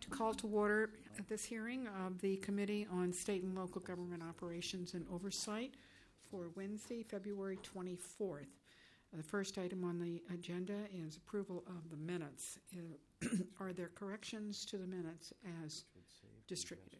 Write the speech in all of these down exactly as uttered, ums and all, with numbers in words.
to call to order this hearing of the Committee on State and Local Government Operations and Oversight for Wednesday, February twenty-fourth. The first item on the agenda is approval of the minutes. Uh, Are there corrections to the minutes as distributed?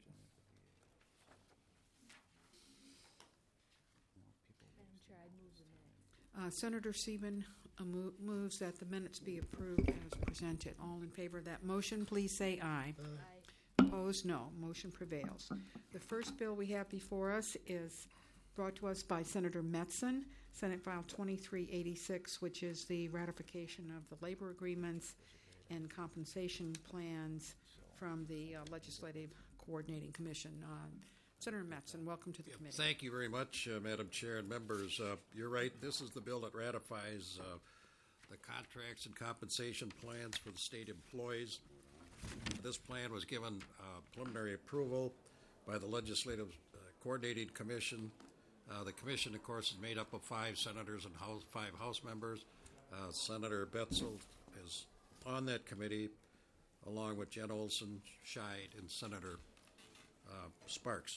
Madam Chair, I move the minutes. Uh, Senator Sieben uh, mo- moves that the minutes be approved as presented. All in favor of that motion, please say aye. Aye. Opposed, no. Motion prevails. The first bill we have before us is brought to us by Senator Metzen, Senate File twenty-three eighty-six, which is the ratification of the labor agreements and compensation plans from the uh, Legislative Coordinating Commission. Uh, Senator Metzen, welcome to the Yeah, committee. Thank you very much, uh, Madam Chair and members. Uh, you're right. This is the bill that ratifies uh, the contracts and compensation plans for the state employees. This plan was given uh, preliminary approval by the Legislative uh, Coordinating Commission. Uh, the commission, of course, is made up of five senators and house, five House members. Uh, Senator Betzel is on that committee, along with Jen Olson, Scheid, and Senator uh, Sparks.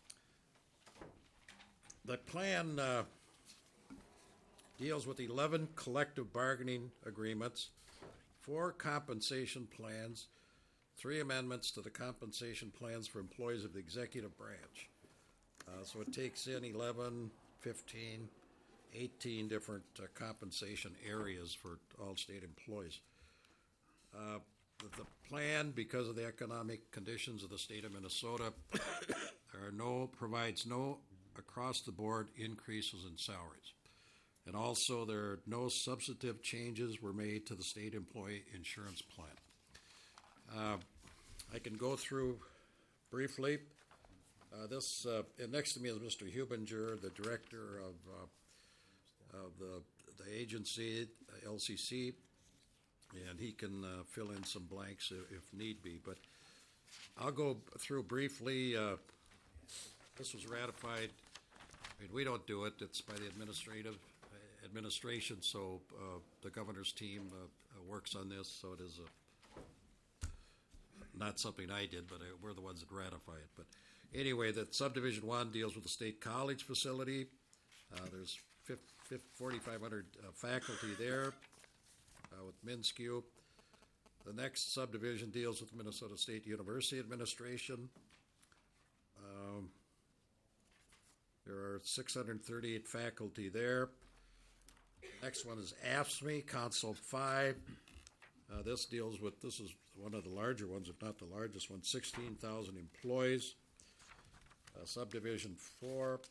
The plan uh, deals with eleven collective bargaining agreements, four compensation plans, three amendments to the compensation plans for employees of the executive branch. Uh, so it takes in eleven, fifteen, eighteen different uh, compensation areas for all state employees. Uh, the, the plan, because of the economic conditions of the state of Minnesota, there are no provides no across-the-board increases in salaries. And also, there are no substantive changes were made to the state employee insurance plan. Uh, I can go through briefly. Uh, this uh, and next to me is Mister Hubinger, the director of uh, of the the agency, uh, L C C, and he can uh, fill in some blanks if, if need be. But I'll go through briefly. Uh, this was ratified. I mean, we don't do it; it's by the administrative uh, administration. So uh, the governor's team uh, uh, works on this. So it is a, not something I did, but I, we're the ones that ratify it. But anyway, that subdivision one deals with the state college facility. Uh, there's forty-five hundred uh, faculty there uh, with MnSCU. The next subdivision deals with Minnesota State University Administration. Um, there are six hundred thirty-eight faculty there. Next one is A F S C M E, Council five. Uh, this deals with, this is one of the larger ones, if not the largest one, sixteen thousand employees. Uh, subdivision four,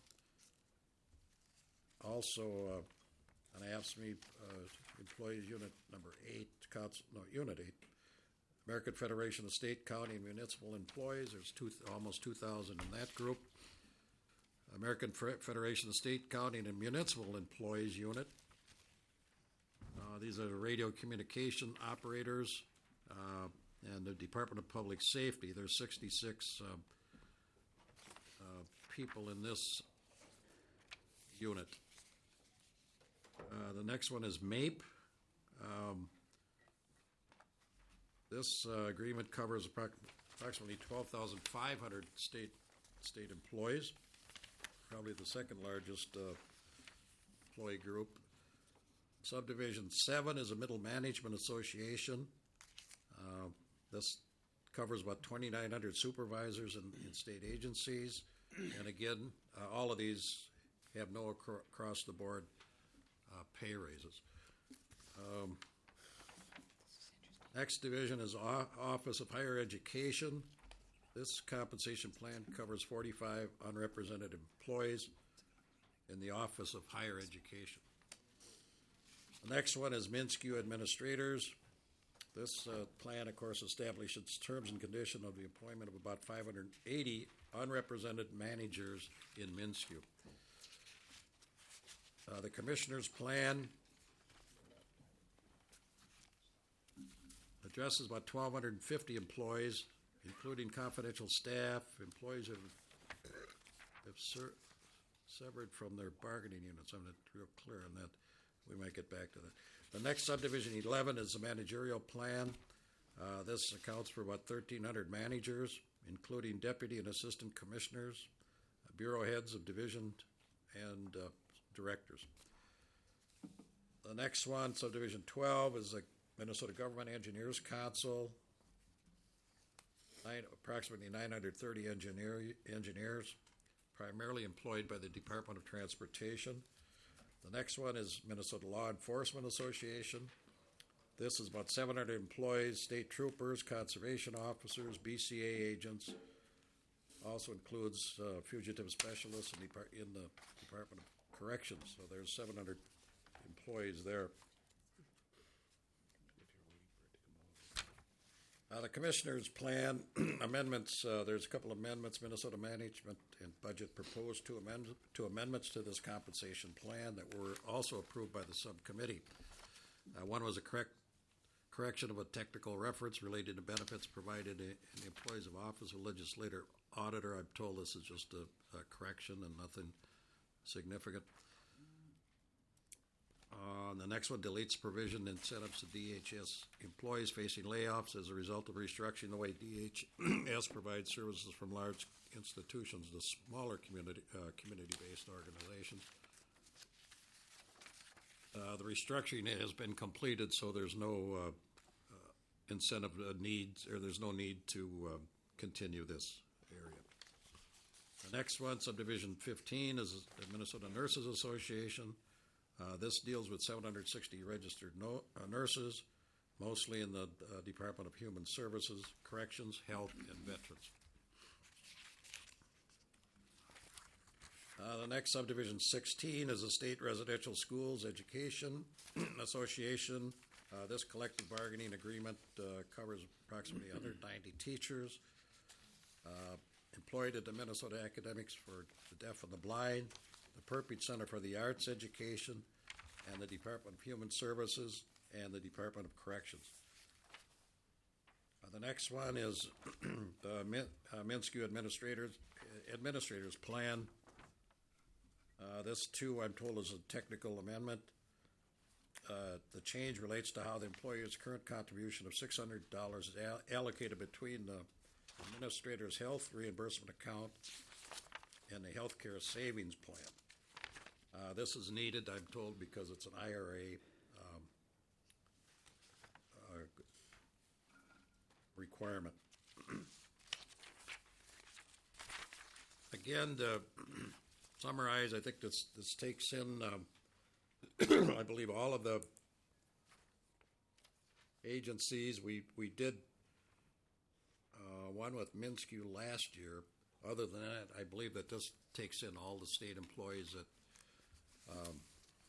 also uh, an A F S C M E uh, employees unit number eight, council, no, unit eight, American Federation of State, County, and Municipal Employees. There's two, almost two thousand in that group. American Federation of State, County, and Municipal Employees unit. Uh, these are the radio communication operators uh, and the Department of Public Safety. There's sixty-six uh, uh, people in this unit. Uh, the next one is M A P E. Um, this uh, agreement covers approx- approximately twelve thousand five hundred state state employees, probably the second largest uh, employee group. Subdivision seven is a Middle Management Association. Uh, this covers about twenty-nine hundred supervisors in, in state agencies. And again, uh, all of these have no acro- across-the-board uh, pay raises. Um, next division is o- Office of Higher Education. This compensation plan covers forty-five unrepresented employees in the Office of Higher Education. The next one is MnSCU administrators. This uh, plan, of course, establishes terms and conditions of the employment of about five hundred eighty unrepresented managers in MnSCU. Uh, the commissioner's plan addresses about one thousand two hundred fifty employees, including confidential staff, employees who have, have ser- severed from their bargaining units. I'm not real clear on that. We might get back to that. The next subdivision eleven is the managerial plan. Uh, This accounts for about thirteen hundred managers, including deputy and assistant commissioners, bureau heads of division, and uh, directors. The next one, subdivision twelve, is the Minnesota Government Engineers Council. Nine, approximately nine hundred thirty engineer, engineers, primarily employed by the Department of Transportation. The next one is Minnesota Law Enforcement Association. This is about seven hundred employees, state troopers, conservation officers, B C A agents. Also includes uh, fugitive specialists in, depart- in the Department of Corrections. So there's seven hundred employees there. Uh, the Commissioner's Plan amendments, uh, there's a couple of amendments. Minnesota Management and Budget proposed two, amend- two amendments to this compensation plan that were also approved by the subcommittee. Uh, one was a correct correction of a technical reference related to benefits provided in the employees of office of legislator auditor. I'm told this is just a, a correction and nothing significant. Uh, the next one deletes provision incentives to D H S employees facing layoffs as a result of restructuring the way D H S provides services from large institutions to smaller community uh, community-based organizations. Uh, the restructuring has been completed, so there's no uh, uh, incentive uh, needs, or there's no need to uh, continue this area. The next one, subdivision fifteen, is the Minnesota Nurses Association. Uh, this deals with seven hundred sixty registered no, uh, nurses, mostly in the uh, Department of Human Services, Corrections, Health, and Veterans. Uh, the next, subdivision sixteen, is the State Residential Schools Education Association. Uh, this collective bargaining agreement uh, covers approximately one hundred ninety teachers uh, employed at the Minnesota Academics for the Deaf and the Blind, the Perpich Center for the Arts Education, and the Department of Human Services, and the Department of Corrections. Uh, the next one is the Min- uh, Minsky Administrators, Administrators Plan. Uh, this, too, I'm told, is a technical amendment. Uh, the change relates to how the employer's current contribution of six hundred dollars is all- allocated between the administrator's health reimbursement account and the health care savings plan. Uh, this is needed, I'm told, because it's an I R A um, uh, requirement. Again, to summarize, I think this, this takes in, um, I believe, all of the agencies. We, we did uh, one with Minsky last year. Other than that, I believe that this takes in all the state employees that Um,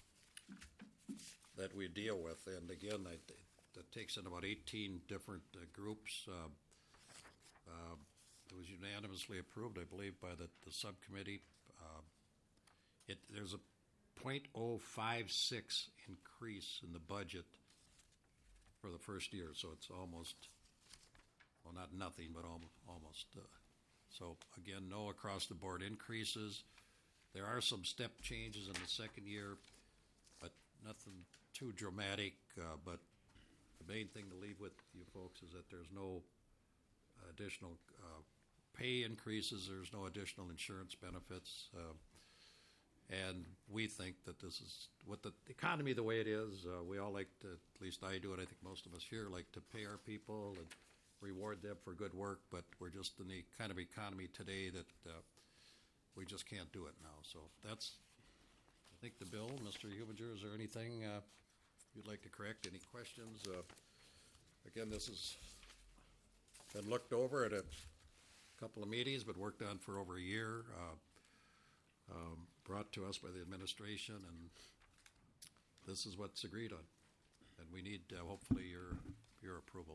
that we deal with. And again, that, that takes in about eighteen different uh, groups. Uh, uh, it was unanimously approved, I believe, by the, the subcommittee. Uh, it, there's a zero point zero five six increase in the budget for the first year, so it's almost, well, not nothing, but almost. almost uh, so again, no across-the-board increases. There are some step changes in the second year, but nothing too dramatic. Uh, but the main thing to leave with you folks is that there's no additional uh, pay increases, there's no additional insurance benefits, uh, and we think that this is, with the economy the way it is, uh, we all like to, at least I do, and I think most of us here like to pay our people and reward them for good work, but we're just in the kind of economy today that uh, we just can't do it now. So that's, I think, the bill. Mister Hubinger, is there anything uh, you'd like to correct? Any questions? Uh, again, this has been looked over at a couple of meetings, but worked on for over a year, uh, um, brought to us by the administration, and this is what's agreed on. And we need, uh, hopefully, your your approval.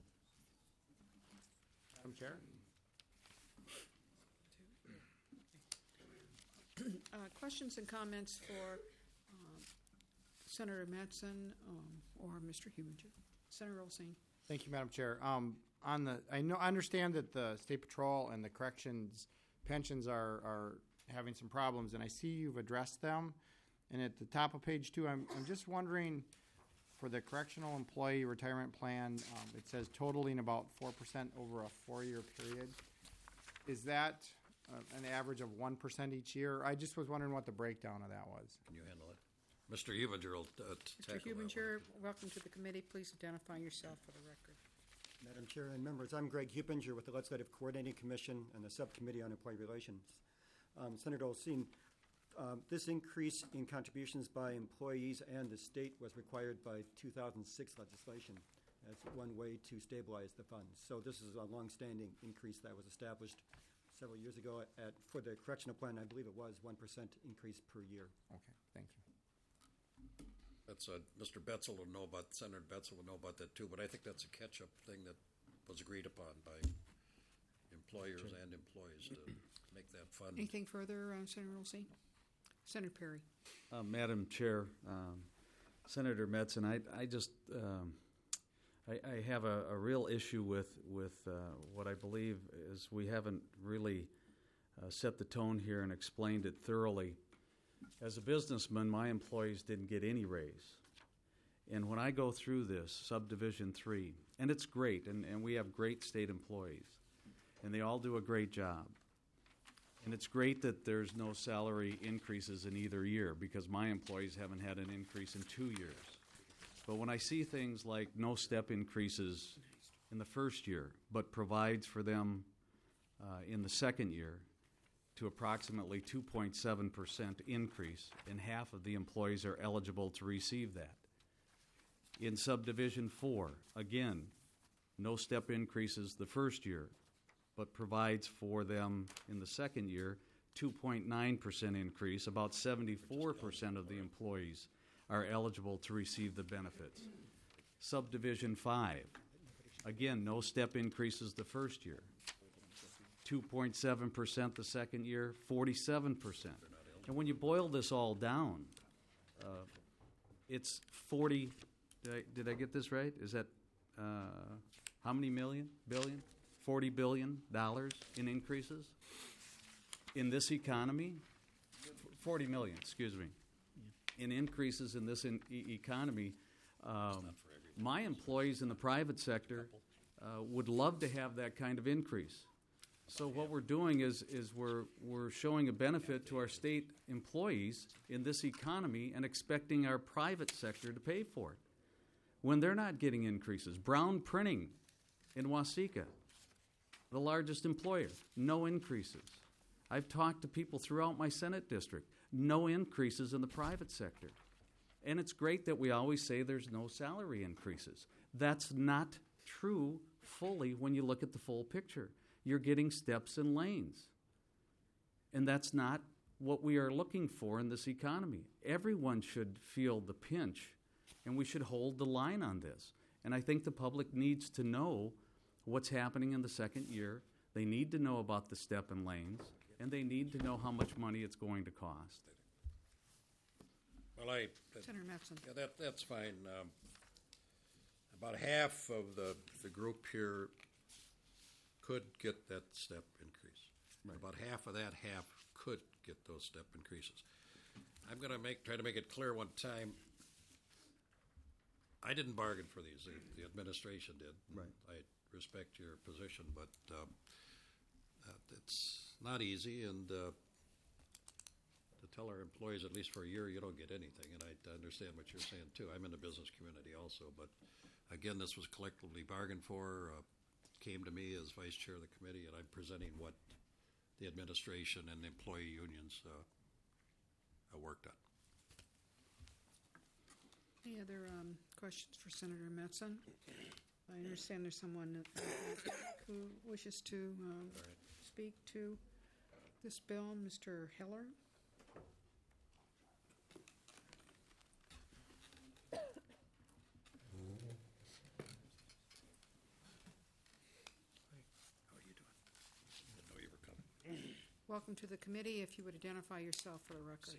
Madam Chair? Uh, questions and comments for um, Senator Mattson um, or Mister Hubinger? Senator Olsine. Thank you, Madam Chair. Um, on the, I know, I understand that the State Patrol and the corrections pensions are, are having some problems, and I see you've addressed them. And at the top of page two, I'm, I'm just wondering, for the correctional employee retirement plan, um, it says totaling about four percent over a four-year period. Is that uh, an average of one percent each year? I just was wondering what the breakdown of that was. Can you handle it? Mister Hubinger will uh, t- Mister tackle that one. Hubinger, welcome to the committee. Please identify yourself for the record. Madam Chair and members, I'm Greg Hupinger with the Legislative Coordinating Commission and the Subcommittee on Employee Relations. Um, Senator Olsine, um, this increase in contributions by employees and the state was required by two thousand six legislation as one way to stabilize the funds. So this is a longstanding increase that was established several years ago at, for the correctional plan. I believe it was one percent increase per year. Okay, thank you. That's uh, Mister Betzel will know about, Senator Betzel will know about that too, but I think that's a catch-up thing that was agreed upon by employers and employees to make that fund. Anything further, uh, Senator Olsey? Senator Perry. Uh, Madam Chair, um, Senator Metzen, I, I just um, I, I have a, a real issue with with uh, what I believe is we haven't really uh, set the tone here and explained it thoroughly. As a businessman, my employees didn't get any raise. And when I go through this, subdivision three, and it's great, and, and we have great state employees, and they all do a great job. And it's great that there's no salary increases in either year, because my employees haven't had an increase in two years. But when I see things like no step increases in the first year, but provides for them uh, in the second year, to approximately two point seven percent increase, and half of the employees are eligible to receive that. In subdivision four, again, no step increases the first year, but provides for them in the second year two point nine percent increase. About seventy-four percent of the employees are eligible to receive the benefits. Subdivision five, again, no step increases the first year. two point seven percent the second year, forty-seven percent. And when you boil this all down, uh, it's forty, did I, did I get this right? Is that uh, how many million, billion? forty billion dollars in increases in this economy? forty million, excuse me, in increases in this in e- economy. Um, my employees in the private sector uh, would love to have that kind of increase. So what we're doing is is we're we're showing a benefit to our state employees in this economy and expecting our private sector to pay for it when they're not getting increases. Brown Printing in Waseca, the largest employer, no increases. I've talked to people throughout my Senate district, no increases in the private sector. And it's great that we always say there's no salary increases. That's not true fully when you look at the full picture. You're getting steps and lanes. And that's not what we are looking for in this economy. Everyone should feel the pinch, and we should hold the line on this. And I think the public needs to know what's happening in the second year. They need to know about the step and lanes, and they need to know how much money it's going to cost. Well, I, that, Senator Metzen. yeah, that, that's fine. Um, about half of the, the group here could get that step increase. Right. About half of that half could get those step increases. I'm going to make try to make it clear one time. I didn't bargain for these. The, the administration did. Right. I respect your position, but um, uh, it's not easy. And uh, to tell our employees, at least for a year, you don't get anything. And I understand what you're saying too. I'm in the business community also, but again, this was collectively bargained for. Uh, came to me as vice chair of the committee, and I'm presenting what the administration and the employee unions uh, uh, worked on. Any other um, questions for Senator Metzen? I understand there's someone uh, who wishes to um, right. speak to this bill, Mister Heller. Welcome to the committee. If you would identify yourself for the record.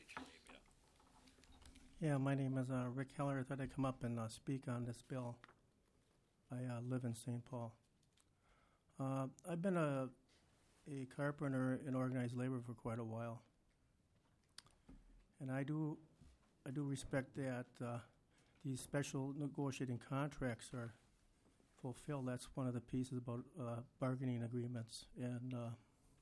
Yeah, my name is uh, Rick Heller. I thought I'd come up and uh, speak on this bill. I uh, live in Saint Paul. Uh, I've been a, a carpenter in organized labor for quite a while, and I do I do respect that uh, these special negotiating contracts are fulfilled. That's one of the pieces about uh, bargaining agreements. And uh,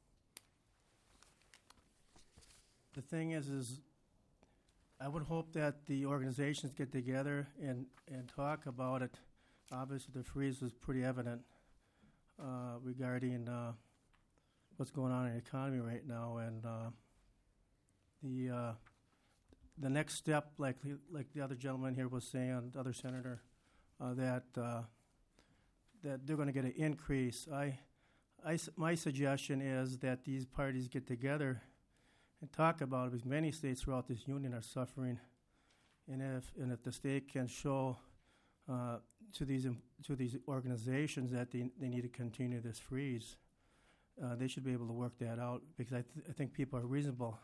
the thing is, is I would hope that the organizations get together and, and talk about it. Obviously, the freeze was pretty evident uh, regarding uh, what's going on in the economy right now, and uh, the uh, the next step, like like the other gentleman here was saying, the other senator, uh, that uh, that they're going to get an increase. I, I, my suggestion is that these parties get together and talk about it, because many states throughout this union are suffering, and if and if the state can show uh, to these to these organizations that they they need to continue this freeze, uh, they should be able to work that out, because I th- I think people are reasonable,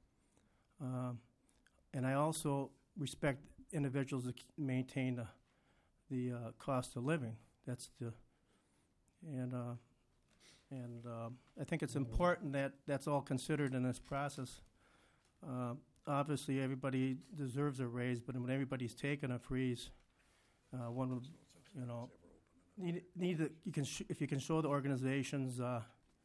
um, and I also respect individuals that maintain the the uh, cost of living. That's the and. Uh, And um, I think it's important that that's all considered in this process. Uh, obviously, everybody deserves a raise, but when everybody's taking a freeze, uh, one would, you know, need, need to, you can sh- if you can show the organizations, uh,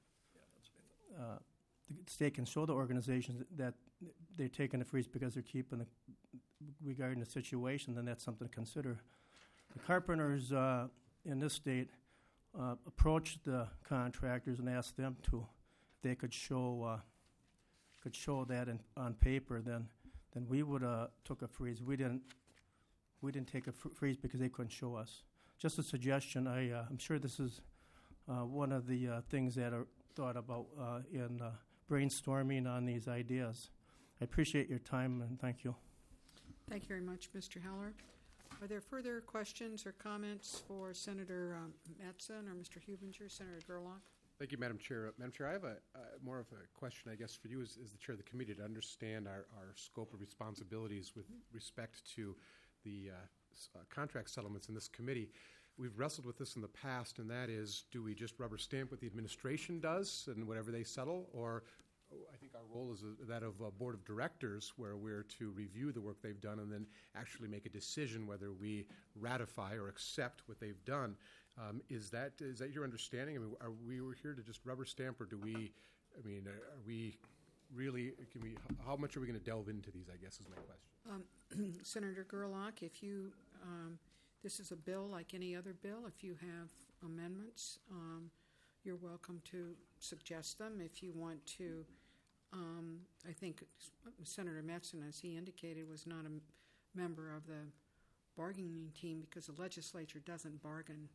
uh, the state can show the organizations that they're taking a freeze because they're keeping the, regarding the situation, then that's something to consider. The carpenters uh, in this state Uh, approached the contractors and asked them to, if they could show uh, could show that in, on paper, then then we would uh, took a freeze. We didn't we didn't take a fr- freeze because they couldn't show us. Just a suggestion. I uh, I'm sure this is uh, one of the uh, things that are thought about uh, in uh, brainstorming on these ideas. I appreciate your time, and thank you. Thank you very much, Mister Heller. Are there further questions or comments for Senator um, Metzen or Mister Hubinger? Senator Gerlach? Thank you, Madam Chair. Uh, Madam Chair, I have a uh, more of a question, I guess, for you as, as the chair of the committee to understand our, our scope of responsibilities with respect to the uh, s- uh, contract settlements in this committee. We've wrestled with this in the past, and that is, do we just rubber stamp what the administration does and whatever they settle, or I think our role is uh, that of a board of directors, where we're to review the work they've done and then actually make a decision whether we ratify or accept what they've done. Um, is that is that your understanding? I mean, are we here to just rubber stamp, or do we? I mean, are we really? Can we? How much are we going to delve into these? I guess is my question. Um, Senator Gerlach, if you, um, this is a bill like any other bill. If you have amendments, um, you're welcome to suggest them. If you want to, um, I think Senator Metzen, as he indicated, was not a m- member of the bargaining team because the legislature doesn't bargain,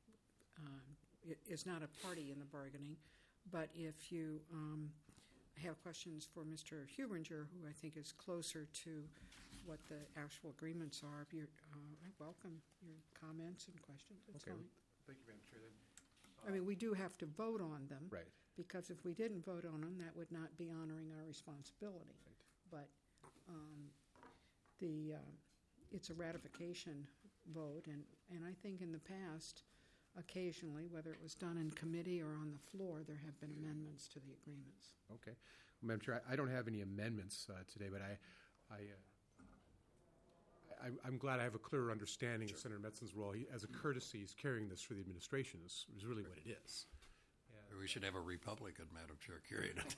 uh, it is not a party in the bargaining. But if you um, have questions for Mister Hubinger, who I think is closer to what the actual agreements are, you're, uh, I welcome your comments and questions. It's Okay. fine. Thank you, Madam Chair. Then. I mean, we do have to vote on them. Right. Because if we didn't vote on them, that would not be honoring our responsibility. Right. But um, the uh, it's a ratification vote, and, and I think in the past, occasionally, whether it was done in committee or on the floor, there have been amendments to the agreements. Okay, Madam Chair, I, I don't have any amendments uh, today, but I, I, uh, I, I'm glad I have a clearer understanding of Senator Metzen's role. He, as a courtesy, he's carrying this for the administration. Is, is really what it is. We should have a Republican, Madam Chair, carry it.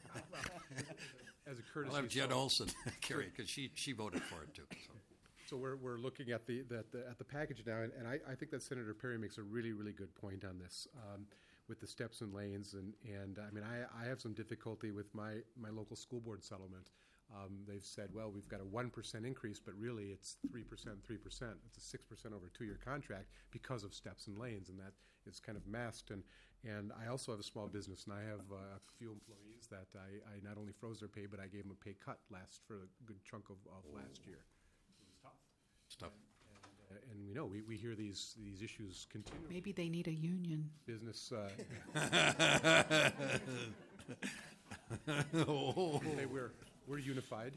As a courtesy, I'll have Jen so- Olson carry it, because she, she voted for it, too. So. So we're, we're looking at the, the, the at the package now, and, and I, I think that Senator Perry makes a really, really good point on this um, with the steps and lanes. And, and I mean, I, I have some difficulty with my, my local school board settlement. Um, they've said, well, we've got a one percent increase, but really it's three percent, three percent. It's a six percent over a two-year contract because of steps and lanes, and that is kind of masked. And, and I also have a small business, and I have uh, a few employees that I, I not only froze their pay, but I gave them a pay cut last for a good chunk of, of last year. Stuff. And, uh, and we know we, we hear these these issues continue. Maybe they need a union. Business. Uh, Oh. hey, we're we're unified.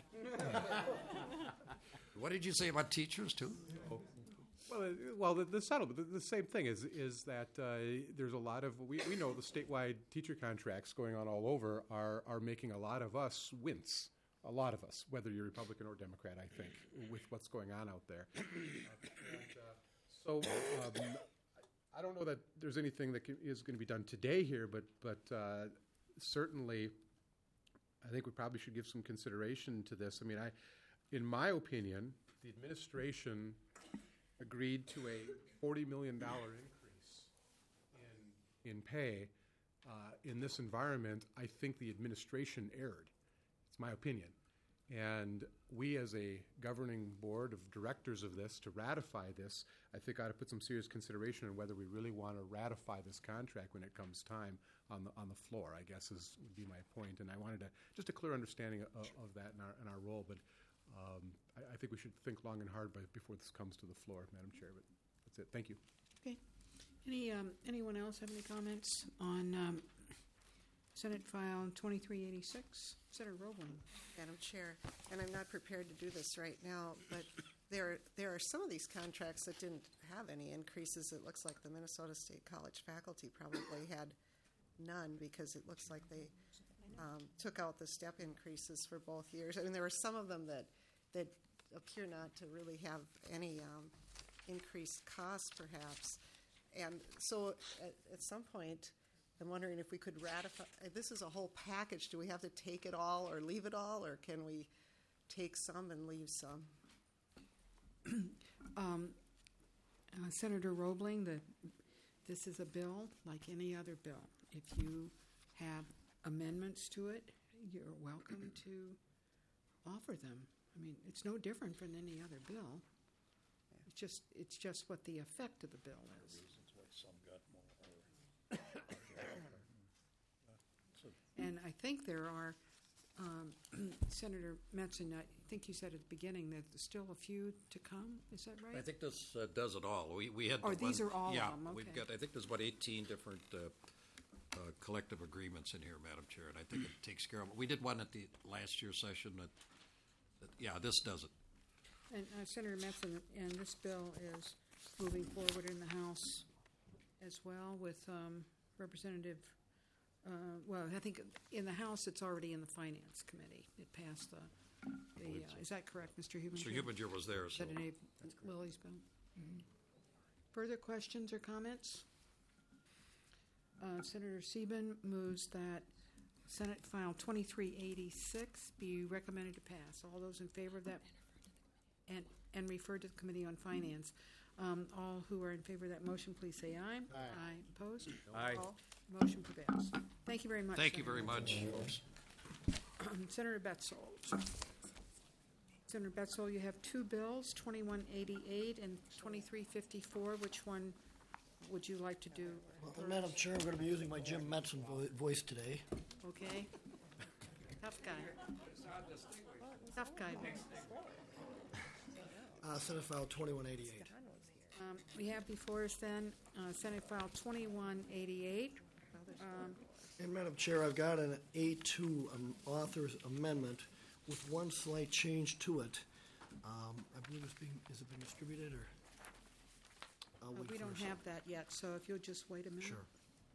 What did you say about teachers, too? Well, uh, well, the, the settlement, the, the same thing is is that uh, there's a lot of we, we know the statewide teacher contracts going on all over are are making a lot of us wince a lot of us, whether you're Republican or Democrat, I think, with what's going on out there. Uh, and, uh, so um, I don't know that there's anything that can, is going to be done today here, but but uh, certainly, I think we probably should give some consideration to this. I mean, I, in my opinion, the administration agreed to a forty million dollars increase in in pay. Uh, in this environment, I think the administration erred. It's my opinion. And we, as a governing board of directors of this, to ratify this, I think ought to put some serious consideration on whether we really want to ratify this contract when it comes time on the on the floor, I guess is would be my point. And I wanted to just a clear understanding of, of that in our in our role. But um, I, I think we should think long and hard by, before this comes to the floor, Madam Chair. But that's it. Thank you. Okay. Any um, anyone else have any comments on um, Senate File twenty-three eighty-six? Senator Roebling. Madam Chair, and I'm not prepared to do this right now, but there there are some of these contracts that didn't have any increases. It looks like the Minnesota State College faculty probably had none because it looks like they um, took out the step increases for both years. I mean, there were some of them that that appear not to really have any um, increased costs, perhaps. And so, at, at some point, I'm wondering if we could ratify. This is a whole package. Do we have to take it all or leave it all, or can we take some and leave some? um, uh, Senator Roebling, the, this is a bill like any other bill. If you have amendments to it, you're welcome to offer them. I mean, it's no different from any other bill. It's just it's just what the effect of the bill is. And I think there are, um, Senator Metzen, I think you said at the beginning that there's still a few to come. Is that right? I think this uh, does it all. We we had. Or the these one- are all of yeah, them, we've okay. got. I think there's about eighteen different uh, uh, collective agreements in here, Madam Chair, and I think it takes care of it. We did one at the last year's session. That, that yeah, this does it. And uh, Senator Metzen, and this bill is moving forward in the House as well with um, Representative. Uh, well, I think in the House it's already in the Finance Committee. It passed the. the uh, is that correct, Mister Hubinger? Mister Hubinger was there, Is so that an A- Lily's bill? Mm-hmm. Further questions or comments? Uh, Senator Sieben moves that Senate File twenty-three eighty-six be recommended to pass. All those in favor of that, and and referred to the Committee on Finance. Um, all who are in favor of that motion, please say aye. Aye. Aye. Opposed? Aye. All. Motion prevails. Thank you very much. thank you Senator. very much, folks. Senator Betzold. Senator Betzold, you have two bills, twenty-one eighty-eight and twenty-three fifty-four. Which one would you like to do? Well, Madam Chair, I'm going to be using my Jim Metzen vo- voice today. Okay. Tough guy. Tough guy. Uh, Senate File twenty-one eighty-eight. Um, we have before us then uh, Senate File twenty-one eighty-eight. Um, And Madam Chair, I've got an A two um, author's amendment with one slight change to it. Um, I believe it's being, is it been distributed or? I'll uh, wait we for don't a sec- have that yet, so if you'll just wait a minute. Sure.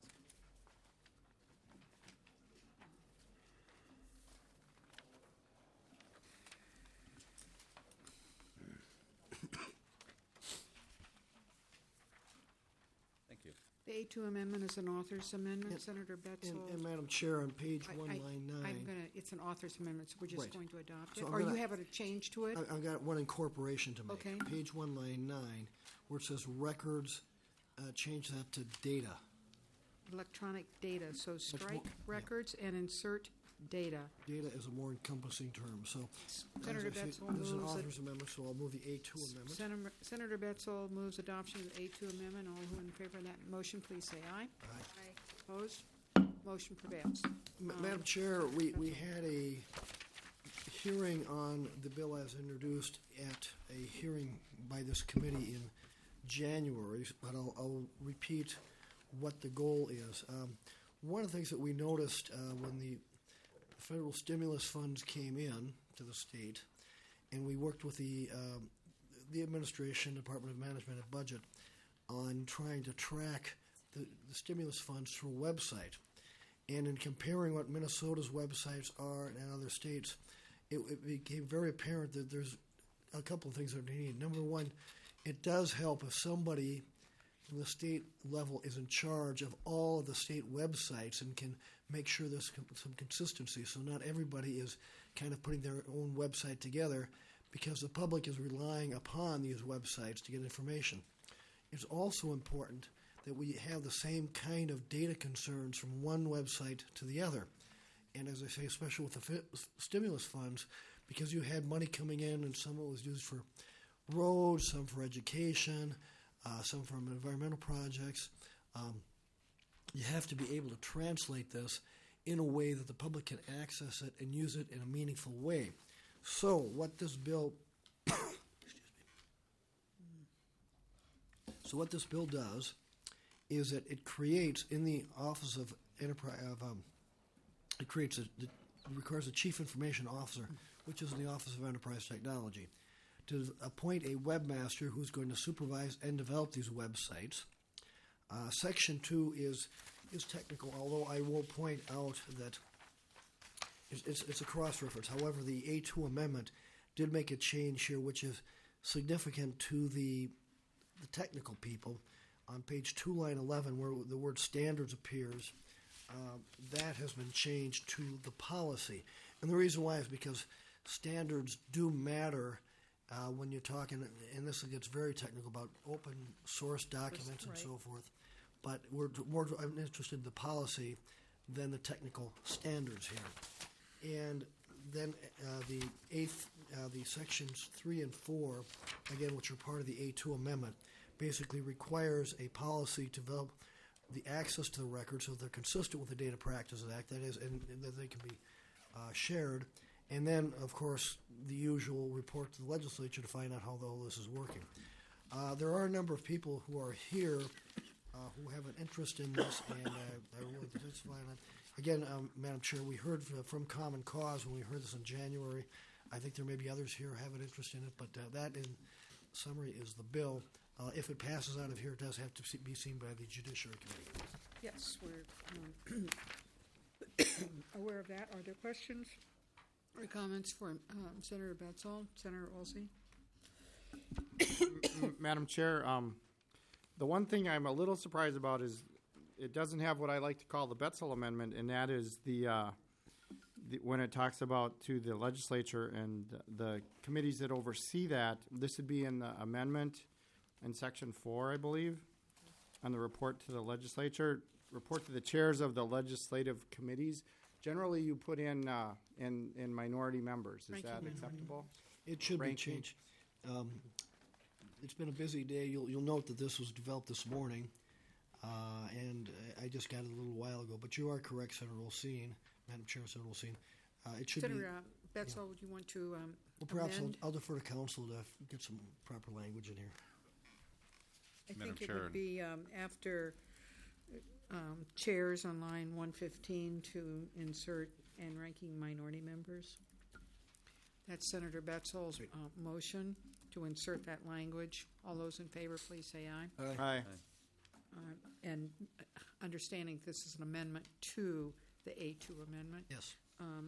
Thank you. The A two amendment is an author's amendment, And- Senator And, Betzold. and Madam Chair, on page I- one I- line I'm nine, gonna, it's an author's amendment, so we're just Right. going to adopt So it. I'm Or you gonna- have a change to it? I- I've got one incorporation to make. Okay. Page one line nine, where it says records, uh, change that to data. Electronic data, so more- strike yeah. records and insert data. Data is a more encompassing term, so. as Senator I say, Betzold This is an moves it. author's amendment, so I'll move the A two amendment. Senator, Senator Betzold moves adoption of the A two amendment. All who are in favor of that motion, please say aye. Aye. Opposed? Motion prevails. Ma- Um, Madam Chair, we, we had a hearing on the bill as introduced at a hearing by this committee in January, but I'll, I'll repeat what the goal is. Um, one of the things that we noticed uh, when the federal stimulus funds came in to the state, and we worked with the um, the administration, Department of Management and Budget, on trying to track the, the stimulus funds through a website. And in comparing what Minnesota's websites are and other states, it, it became very apparent that there's a couple of things that are needed. Number one, it does help if somebody from the state level is in charge of all of the state websites and can make sure there's com- some consistency, so not everybody is kind of putting their own website together, because the public is relying upon these websites to get information. It's also important that we have the same kind of data concerns from one website to the other. And as I say, especially with the fi- stimulus funds, because you had money coming in and some of it was used for roads, some for education, uh, some from environmental projects, um, you have to be able to translate this in a way that the public can access it and use it in a meaningful way. So what this bill So what this bill does is that it creates in the Office of Enterprise of um, it creates a it requires a chief information officer, which is in the Office of Enterprise Technology, to appoint a webmaster who's going to supervise and develop these websites. Uh, section two is is technical, although I will point out that it's, it's, it's a cross-reference. However, the A two amendment did make a change here, which is significant to the the technical people. On page two, line eleven, where the word standards appears, uh, that has been changed to the policy. And the reason why is because standards do matter uh, when you're talking, and this gets very technical, about open source documents and Right. so forth. But we're more I'm interested in the policy than the technical standards here. And then uh, the eighth, uh, the sections three and four, again, which are part of the A two amendment, basically requires a policy to develop the access to the records so they're consistent with the Data Practices Act, that is, and, and that they can be uh, shared. And then, of course, the usual report to the legislature to find out how the whole this is working. Uh, there are a number of people who are here uh, who have an interest in this, and uh, I really testify on it. Again, um, Madam Chair, we heard f- from Common Cause when we heard this in January. I think there may be others here who have an interest in it, but uh, that, in summary, is the bill. Uh, if it passes out of here, it does have to see, be seen by the Judiciary Committee. Yes, we're um, aware of that. Are there questions or comments for um, Senator Betzel, Senator Olsey? M- Madam Chair, um, the one thing I'm a little surprised about is it doesn't have what I like to call the Betzel Amendment, and that is the, uh, the when it talks about to the legislature and the committees that oversee that. This would be in the amendment in section four, I believe, on the report to the legislature. Report to the chairs of the legislative committees. Generally, you put in uh, in in minority members. Is Ranking that member. acceptable? It should Ranking. be changed. Um, it's been a busy day. You'll, you'll note that this was developed this morning, uh, and I I just got it a little while ago. But you are correct, Senator Olseen, Madam Chair, Senator Olseen. Uh, it should Senator be. uh, Betzel, would you want to um, Well, perhaps I'll, amend? I'll defer to council to f- get some proper language in here. I Madam think it Chair. would be um, after um, chairs on line one fifteen to insert and ranking minority members. That's Senator Betzel's uh, motion to insert that language. All those in favor, please say aye. Aye. Uh, And uh, understanding this is an amendment to the A two amendment. Yes. Um,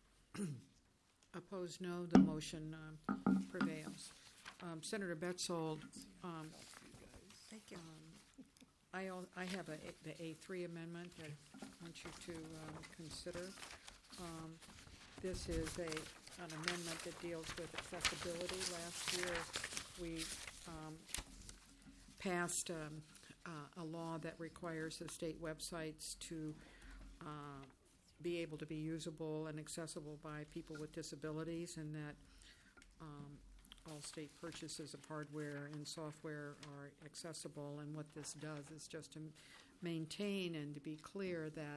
Opposed, no. The motion um, prevails. Um, Senator Betzold, um, Thank you. um, I, al- I have a, the A three amendment that I want you to um, consider. Um, This is a, an amendment that deals with accessibility. Last year, we um, passed um, uh, a law that requires the state websites to uh, be able to be usable and accessible by people with disabilities, and that um, all state purchases of hardware and software are accessible. And what this does is just to maintain and to be clear that,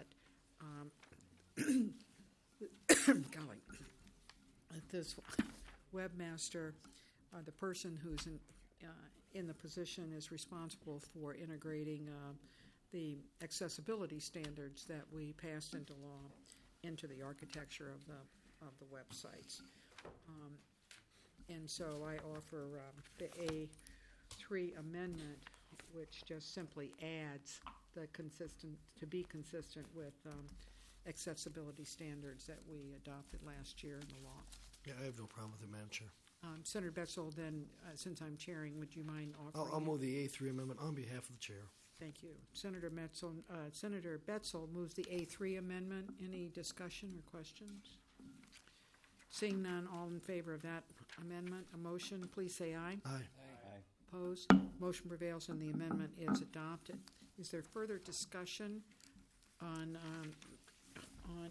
um, golly, that this webmaster, uh, the person who's in, uh, in the position, is responsible for integrating uh, the accessibility standards that we passed into law into the architecture of the of the websites. Um, and so I offer um, the A three amendment, which just simply adds the consistent, to be consistent with um, accessibility standards that we adopted last year in the law. Yeah, I have no problem with it, Madam Chair. Um, Senator Betzel, then, uh, since I'm chairing, would you mind offering? I'll, I'll it? move the A three amendment on behalf of the chair. Thank you. Senator Metzel, uh, Senator Betzel moves the A three amendment. Any discussion or questions? Seeing none, all in favor of that amendment, a motion, please say aye. Aye. Opposed? Motion prevails and the amendment is adopted. Is there further discussion on, um, on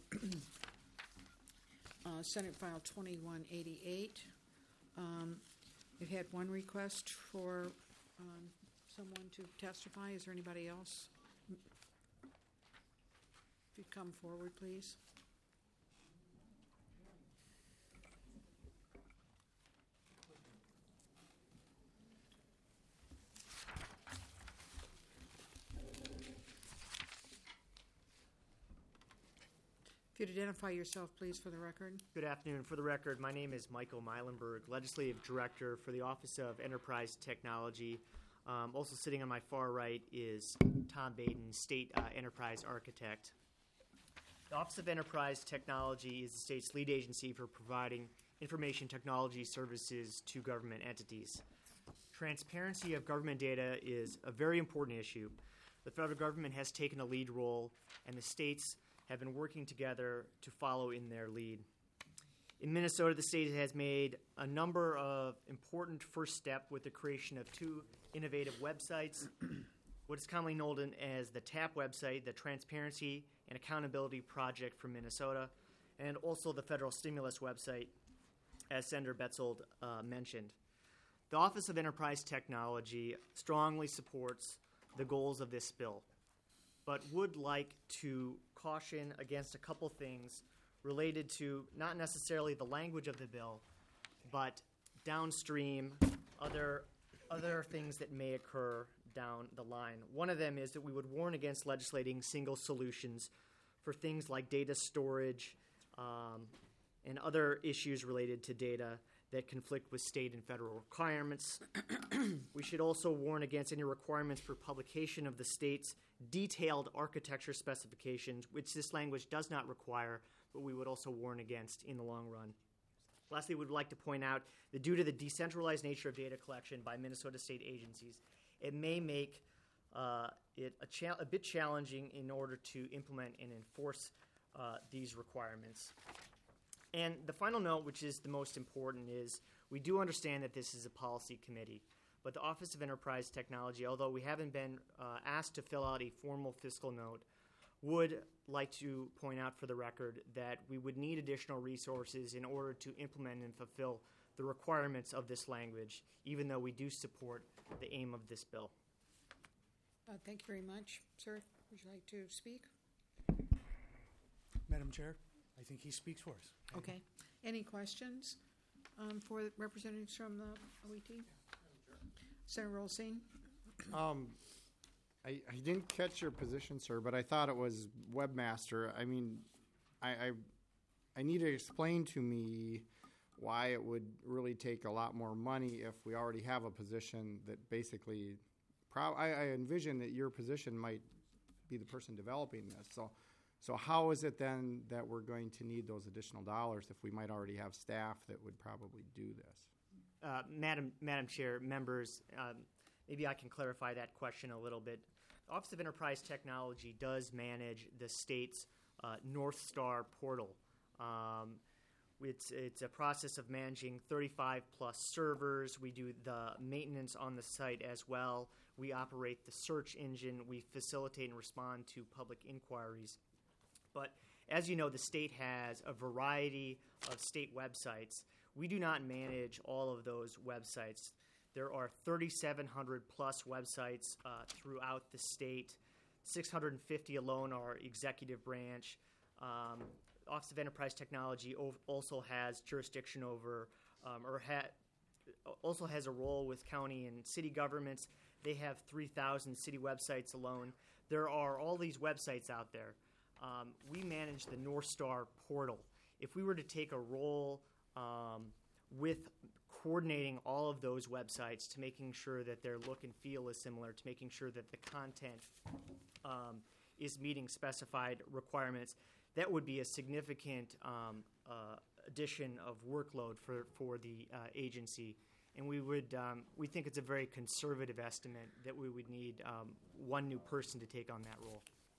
uh, Senate File twenty-one eighty-eight? Um, We've had one request for um, someone to testify. Is there anybody else? If you'd come forward, please. If you'd identify yourself, please, for the record. Good afternoon. For the record, my name is Michael Meilenberg, Legislative Director for the Office of Enterprise Technology. Um, also sitting on my far right is Tom Baden, State uh, Enterprise Architect. The Office of Enterprise Technology is the state's lead agency for providing information technology services to government entities. Transparency of government data is a very important issue. The federal government has taken a lead role, and the states have been working together to follow in their lead. In Minnesota, the state has made a number of important first steps with the creation of two innovative websites, what is commonly known as the TAP website, the Transparency and Accountability Project for Minnesota, and also the federal stimulus website, as Senator Betzold uh, mentioned. The Office of Enterprise Technology strongly supports the goals of this bill, but would like to caution against a couple things related to not necessarily the language of the bill, but downstream other other things that may occur down the line. One of them is that we would warn against legislating single solutions for things like data storage um, and other issues related to data that conflict with state and federal requirements. We should also warn against any requirements for publication of the state's detailed architecture specifications, which this language does not require, but we would also warn against in the long run. Lastly, we would like to point out that due to the decentralized nature of data collection by Minnesota state agencies, it may make uh, it a, cha- a bit challenging in order to implement and enforce uh, these requirements. And the final note, which is the most important, is we do understand that this is a policy committee, but the Office of Enterprise Technology, although we haven't been uh, asked to fill out a formal fiscal note, would like to point out for the record that we would need additional resources in order to implement and fulfill the requirements of this language, even though we do support the aim of this bill. Uh, thank you very much. Sir, would you like to speak? Madam Chair, I think he speaks for us. Okay. Any questions um, for the representatives from the O E T? Senator Olsen? Um, I, I didn't catch your position, sir, but I thought it was webmaster. I mean, I, I, I need to explain to me why it would really take a lot more money if we already have a position that basically, pro- I, I envision that your position might be the person developing this. So, so how is it then that we're going to need those additional dollars if we might already have staff that would probably do this? Uh, Madam, Madam Chair, members, um, maybe I can clarify that question a little bit. The Office of Enterprise Technology does manage the state's uh, North Star portal. Um, it's, it's a process of managing thirty-five plus servers. We do the maintenance on the site as well. We operate the search engine. We facilitate and respond to public inquiries. But as you know, the state has a variety of state websites. We do not manage all of those websites. There are thirty-seven hundred plus websites uh, throughout the state. six hundred fifty alone are executive branch. Um, Office of Enterprise Technology o- also has jurisdiction over, um, or ha- also has a role with county and city governments. They have three thousand city websites alone. There are all these websites out there. Um, we manage the North Star portal. If we were to take a role um, with coordinating all of those websites to making sure that their look and feel is similar, to making sure that the content um, is meeting specified requirements, that would be a significant um, uh, addition of workload for, for the uh, agency. And we would, um, we think it's a very conservative estimate that we would need um, one new person to take on that role.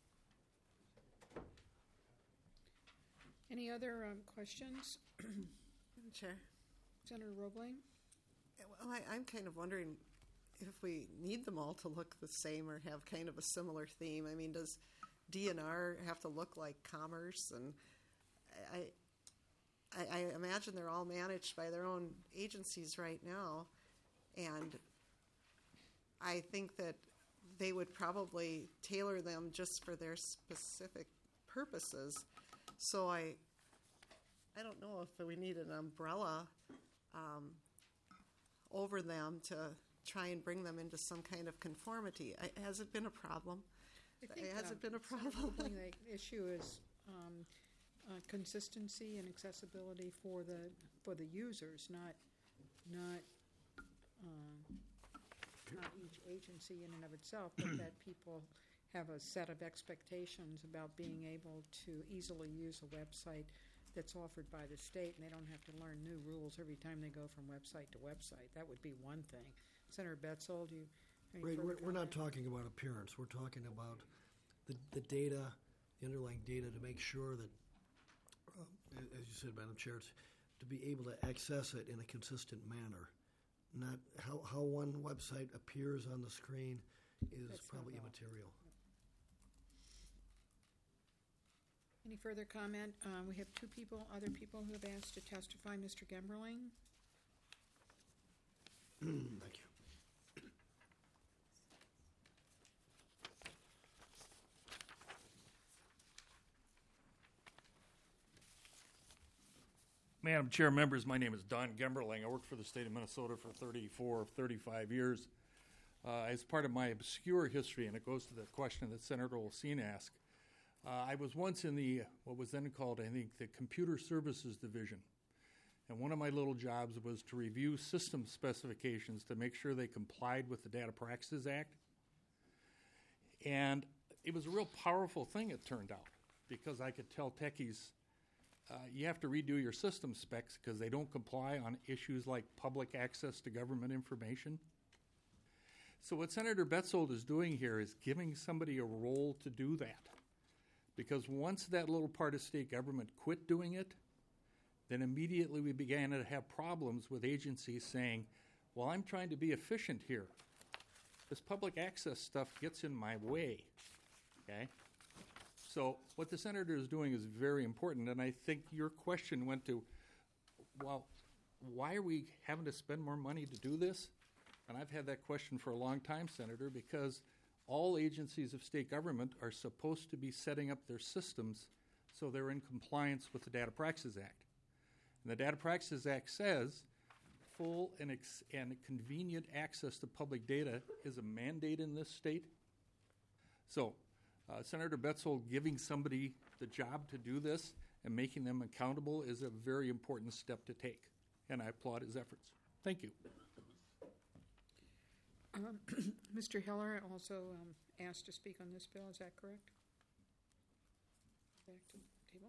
Any other um, questions? Madam Chair. Senator Roebling? Well, I, I'm kind of wondering if we need them all to look the same or have kind of a similar theme. I mean, does D N R have to look like commerce? And I, I, I imagine they're all managed by their own agencies right now, and I think that they would probably tailor them just for their specific purposes. So I, I don't know if we need an umbrella um, over them to try and bring them into some kind of conformity. I, has it been a problem? I think, has uh, it been a Senator problem? Roebling, the issue is um, uh, consistency and accessibility for the for the users, not not um, not each agency in and of itself, but that people have a set of expectations about being able to easily use a website that's offered by the state, and they don't have to learn new rules every time they go from website to website. That would be one thing. Senator Betzold, you. any Right, further we're, we're not comment? talking about appearance. We're talking about the, the data, the underlying data to make sure that, uh, as you said, Madam Chair, it's to be able to access it in a consistent manner. Not how, how one website appears on the screen is That's not probably all. immaterial. Any further comment? Um, we have two people, other people who have asked to testify. Mister Gemberling? Thank you. Madam Chair, members, my name is Don Gemberling. I worked for the state of Minnesota for thirty-four, thirty-five years. Uh, as part of my obscure history, and it goes to the question that Senator Olsine asked, uh, I was once in the, what was then called, I think, the Computer Services Division. And one of my little jobs was to review system specifications to make sure they complied with the Data Practices Act. And it was a real powerful thing, it turned out, because I could tell techies, uh, you have to redo your system specs because they don't comply on issues like public access to government information. So what Senator Betzold is doing here is giving somebody a role to do that. Because once that little part of state government quit doing it, then immediately we began to have problems with agencies saying, well, I'm trying to be efficient here. This public access stuff gets in my way, okay? So what the senator is doing is very important, and I think your question went to, well, why are we having to spend more money to do this? And I've had that question for a long time, Senator, because all agencies of state government are supposed to be setting up their systems so they're in compliance with the Data Practices Act. And the Data Practices Act says full and, ex- and convenient access to public data is a mandate in this state. So uh, Senator Betzold giving somebody the job to do this and making them accountable is a very important step to take. And I applaud his efforts. Thank you. Um, Mister Heller also um, asked to speak on this bill. Is that correct? Back to the table.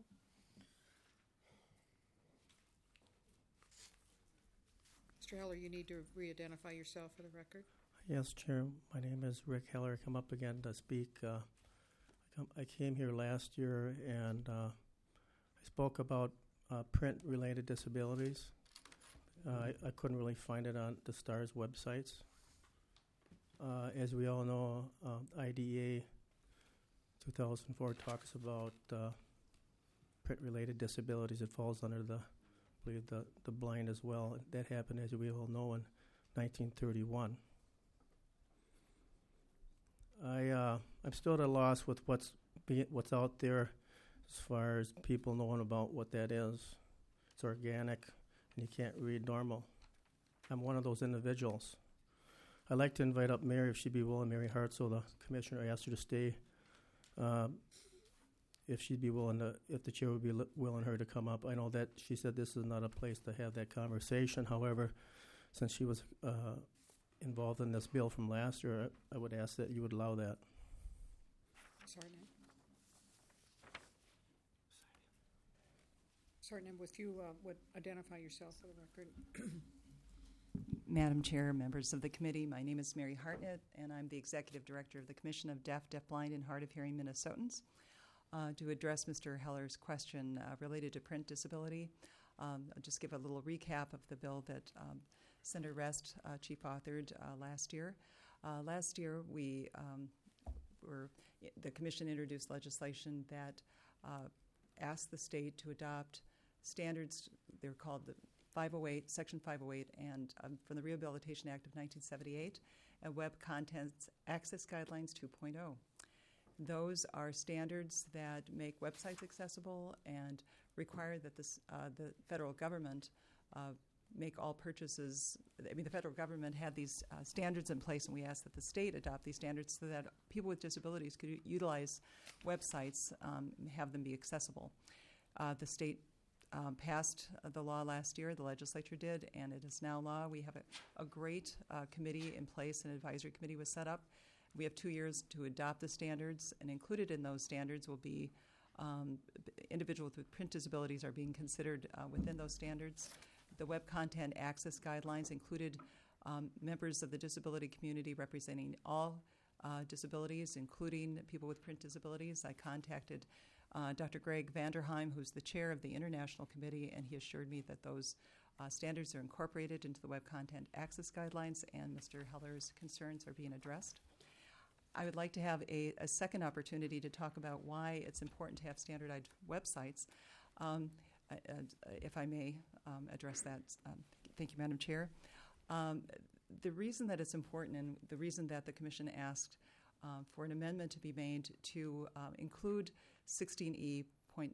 Mister Heller, you need to re-identify yourself for the record. Yes, Chair. My name is Rick Heller. I come up again to speak. Uh, I, come, I came here last year and uh, I spoke about uh, print-related disabilities. Uh, I, I couldn't really find it on the STARS websites. Uh, as we all know, uh, I D A two thousand four talks about uh, print-related disabilities. It falls under the, I believe, the, the blind as well. That happened, as we all know, in nineteen thirty-one. I uh, I'm still at a loss with what's be, what's out there as far as people knowing about what that is. It's organic, and you can't read normal. I'm one of those individuals. I'd like to invite up Mary, if she'd be willing, Mary Hartzell, the commissioner. I asked her to stay. Uh, if she'd be willing to, if the chair would be li- willing her to come up. I know that she said this is not a place to have that conversation. However, since she was uh, involved in this bill from last year, I, I would ask that you would allow that. Sorry, Miz Hartnett, if you uh, would identify yourself for the record. Madam Chair, members of the committee, my name is Mary Hartnett, and I'm the Executive Director of the Commission of Deaf, Deafblind, and Hard of Hearing Minnesotans. Uh, to address Mister Heller's question uh, related to print disability, um, I'll just give a little recap of the bill that um, Senator Rest uh, chief authored uh, last year. Uh, last year, we um, were the Commission introduced legislation that uh, asked the state to adopt standards. They're called the five oh eight, Section five oh eight, and um, from the Rehabilitation Act of nineteen seventy-eight, and Web Contents Access Guidelines two point oh. Those are standards that make websites accessible and require that this, uh, the federal government uh, make all purchases. I mean, the federal government had these uh, standards in place, and we asked that the state adopt these standards so that people with disabilities could u- utilize websites um, and have them be accessible. Uh, the state um, passed uh, the law last year, the legislature did, and it is now law. We have a, a great uh, committee in place, an advisory committee was set up. We have two years to adopt the standards, and included in those standards will be um, individuals with print disabilities are being considered uh, within those standards. The Web Content Access Guidelines included um, members of the disability community representing all uh, disabilities, including people with print disabilities. I contacted uh, Doctor Greg Vanderheim, who's the chair of the International Committee, and he assured me that those uh, standards are incorporated into the Web Content Access Guidelines, and Mister Heller's concerns are being addressed. I would like to have a, a second opportunity to talk about why it's important to have standardized websites. Um, uh, uh, if I may um, address that. Um, thank you, Madam Chair. Um, the reason that it's important, and the reason that the Commission asked uh, for an amendment to be made to uh, include sixteen E point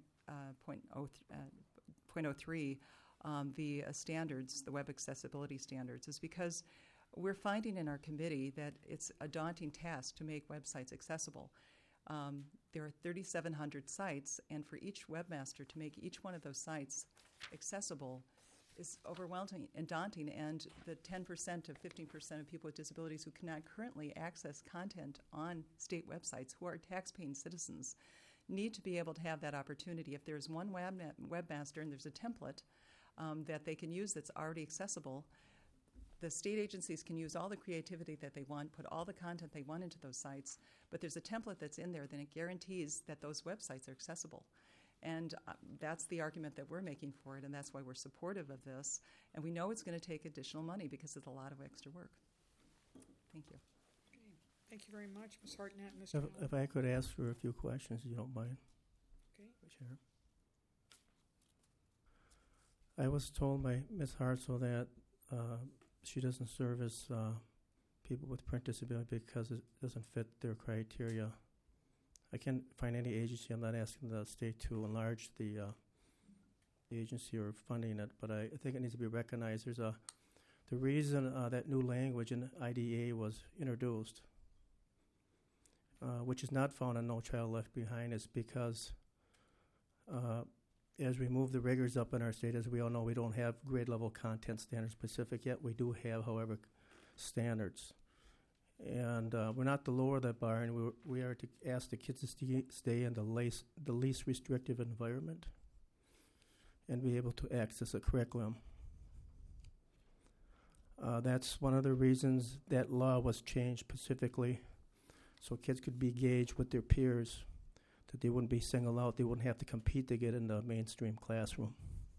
oh three, um, the uh, standards, the web accessibility standards, is because we're finding in our committee that it's a daunting task to make websites accessible. Um, there are thirty-seven hundred sites, and for each webmaster to make each one of those sites accessible is overwhelming and daunting, and the ten percent of fifteen percent of people with disabilities who cannot currently access content on state websites, who are tax-paying citizens, need to be able to have that opportunity. If there's one web webmaster and there's a template um, that they can use that's already accessible, the state agencies can use all the creativity that they want, put all the content they want into those sites, but there's a template that's in there, then it guarantees that those websites are accessible. And uh, that's the argument that we're making for it, and that's why we're supportive of this. And we know it's going to take additional money because it's a lot of extra work. Thank you. Okay. Thank you very much, Miz Hartnett and Mister If, if I could ask for a few questions, if you don't mind. Okay. Chair. I was told by Miz Hartzell that uh, she doesn't service uh, people with print disability because it doesn't fit their criteria. I can't find any agency. I'm not asking the state to enlarge the, uh, the agency or funding it, but I, I think it needs to be recognized. There's a the reason uh, that new language in I D A was introduced, uh, which is not found in No Child Left Behind, is because uh, as we move the rigors up in our state, as we all know, we don't have grade level content standards specific yet. We do have, however, standards. And uh, we're not to lower that bar, and we, we are to ask the kids to st- stay in the, lace, the least restrictive environment and be able to access a curriculum. Uh, that's one of the reasons that law was changed specifically, so kids could be gauged with their peers, that they wouldn't be singled out, they wouldn't have to compete to get in the mainstream classroom.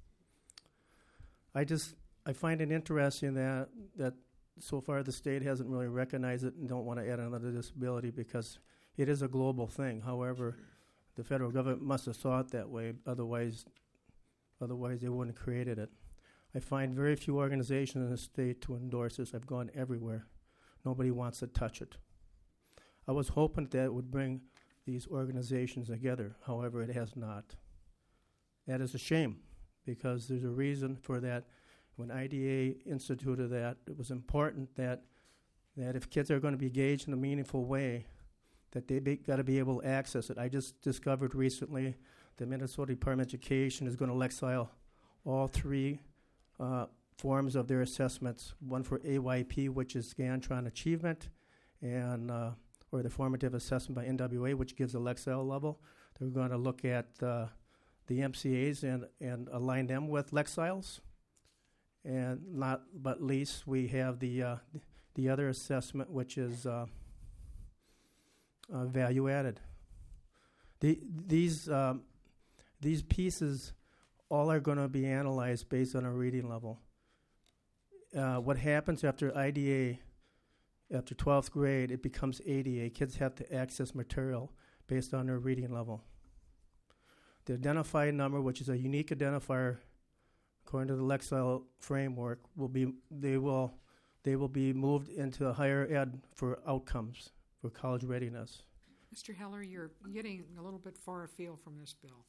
I just, I find it interesting that that so far the state hasn't really recognized it and don't want to add another disability because it is a global thing. However, the federal government must have thought that way, otherwise otherwise they wouldn't have created it. I find very few organizations in the state to endorse this. I've gone everywhere. Nobody wants to touch it. I was hoping that it would bring these organizations together. However, it has not. That is a shame because there's a reason for that. When I D A instituted that, it was important that that if kids are going to be engaged in a meaningful way, that they got to be able to access it. I just discovered recently the Minnesota Department of Education is going to lexile all three uh, forms of their assessments, one for A Y P, which is Scantron Achievement, and uh, or the formative assessment by N W A, which gives a Lexile level. They're going to look at uh, the M C As and, and align them with Lexiles. And not but least, we have the uh, the other assessment, which is uh, uh, value added. The, these um, these pieces all are going to be analyzed based on a reading level. Uh, what happens after I D A, after twelfth grade, it becomes A D A. Kids have to access material based on their reading level. The identified number, which is a unique identifier, according to the Lexile framework, will be they will they will be moved into higher ed for outcomes for college readiness. Mister Heller, you're getting a little bit far afield from this bill.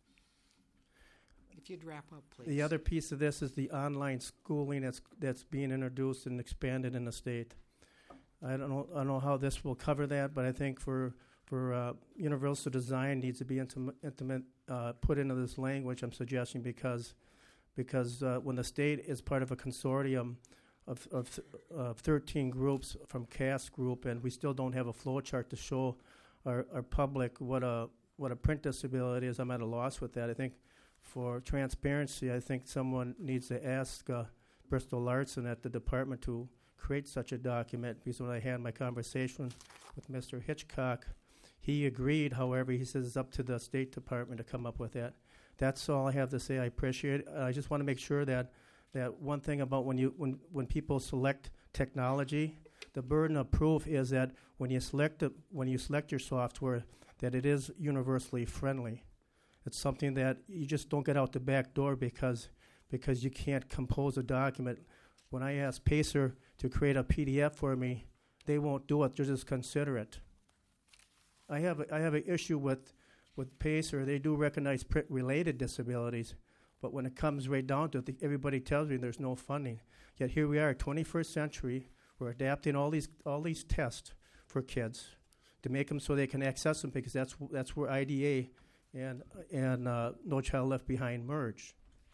If you'd wrap up, please. The other piece of this is the online schooling that's that's being introduced and expanded in the state. I don't know I don't know how this will cover that, but I think for for uh, universal design needs to be intimate, intimate uh, put into this language. I'm suggesting because because uh, when the state is part of a consortium of of, th- of thirteen groups from C A S group, and we still don't have a flow chart to show our, our public what a what a print disability is, I'm at a loss with that. I think for transparency, I think someone needs to ask uh, Bristol Larson at the department to create such a document, because when I had my conversation with Mister Hitchcock, he agreed. However, he says it's up to the State Department to come up with that. That's all I have to say. I appreciate it. I just want to make sure that that one thing about when you when, when people select technology, the burden of proof is that when you select a, when you select your software, that it is universally friendly. It's something that you just don't get out the back door because because you can't compose a document. When I ask Pacer to create a P D F for me, they won't do it. They'll just consider it. I have a, I have an issue with with Pacer. They do recognize print-related disabilities, but when it comes right down to it, everybody tells me there's no funding. Yet here we are, twenty-first century. We're adapting all these all these tests for kids to make them so they can access them, because that's that's where I D A and and uh, No Child Left Behind merge.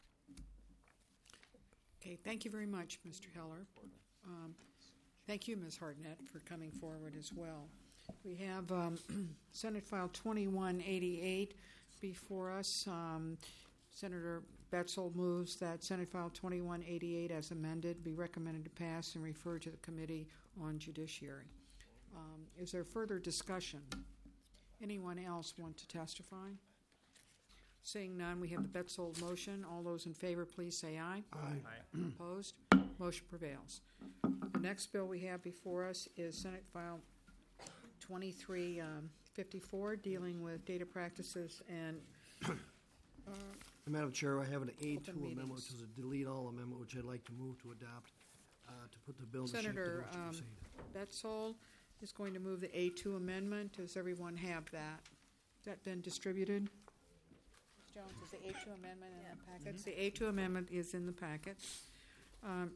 Okay, thank you very much, Mister Heller. Um, thank you, Miz Hartnett, for coming forward as well. We have um, Senate File twenty-one eighty-eight before us. Um, Senator Betzel moves that Senate File twenty-one eighty-eight as amended be recommended to pass and refer to the Committee on Judiciary. Um, is there further discussion? Anyone else want to testify? Seeing none, we have the Betzel motion. All those in favor, please say aye. Aye. Opposed? Motion prevails. The next bill we have before us is Senate File twenty-three fifty-four, dealing with data practices and uh, Madam Chair, I have an A two Open amendment, meetings. which is a delete all amendment, which I'd like to move to adopt, uh, to put the bill in the shape that Senator it um, proceed. Betzel is going to move the A two amendment. Does everyone have that? Has that been distributed? Miz Jones, is the A two amendment in the packets? The A two amendment is in the packet. Um,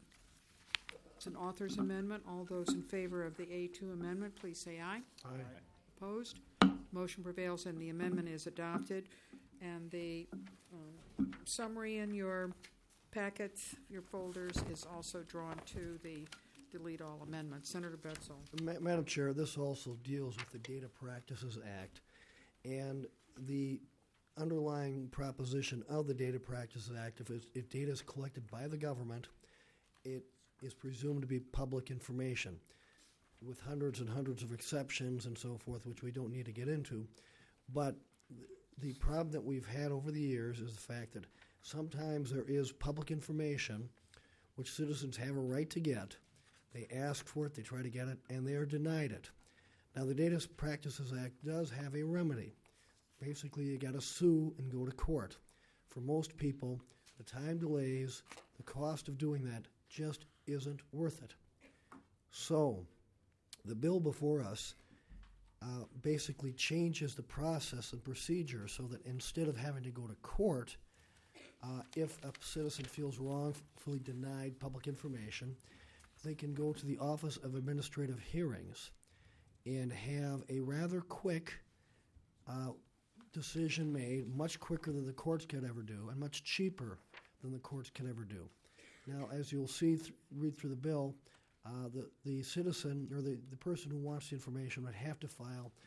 it's an author's amendment. All those in favor of the A two amendment, please say aye. Aye. Opposed? Motion prevails and the amendment is adopted. And the um, summary in your packets, your folders, is also drawn to the delete all amendments. Senator Betzel. Ma- Madam Chair, this also deals with the Data Practices Act, and the underlying proposition of the Data Practices Act, if, it's, if data is collected by the government, it is presumed to be public information, with hundreds and hundreds of exceptions and so forth, which we don't need to get into. But th- the problem that we've had over the years is the fact that sometimes there is public information which citizens have a right to get. They ask for it, they try to get it, and they are denied it. Now, the Data Practices Act does have a remedy. Basically, you got to sue and go to court. For most people, the time delays, the cost of doing that just isn't worth it. So, the bill before us uh, basically changes the process and procedure so that instead of having to go to court, uh, if a citizen feels wrongfully denied public information, they can go to the Office of Administrative Hearings and have a rather quick uh, decision made, much quicker than the courts can ever do, and much cheaper than the courts can ever do. Now, as you'll see, th- read through the bill, uh, the, the citizen or the, the person who wants the information would have to file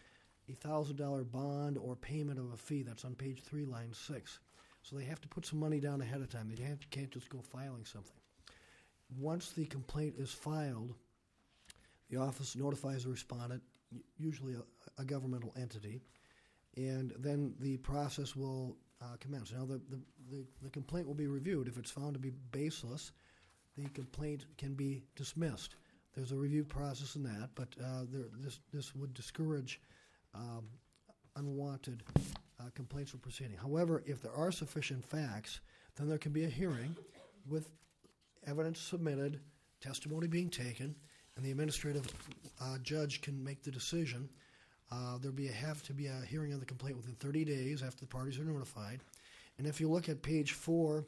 a thousand dollar bond or payment of a fee. That's on page three, line six. So they have to put some money down ahead of time. They can't, can't just go filing something. Once the complaint is filed, the office notifies the respondent, u- usually a, a governmental entity, and then the process will uh, commence. Now, the, the, the, the complaint will be reviewed. If it's found to be baseless, the complaint can be dismissed. There's a review process in that, but uh, there, this, this would discourage um, unwanted uh, complaints from proceeding. However, if there are sufficient facts, then there can be a hearing with evidence submitted, testimony being taken, and the administrative uh, judge can make the decision. Uh, there'll be a, have to be a hearing on the complaint within thirty days after the parties are notified. And if you look at page four,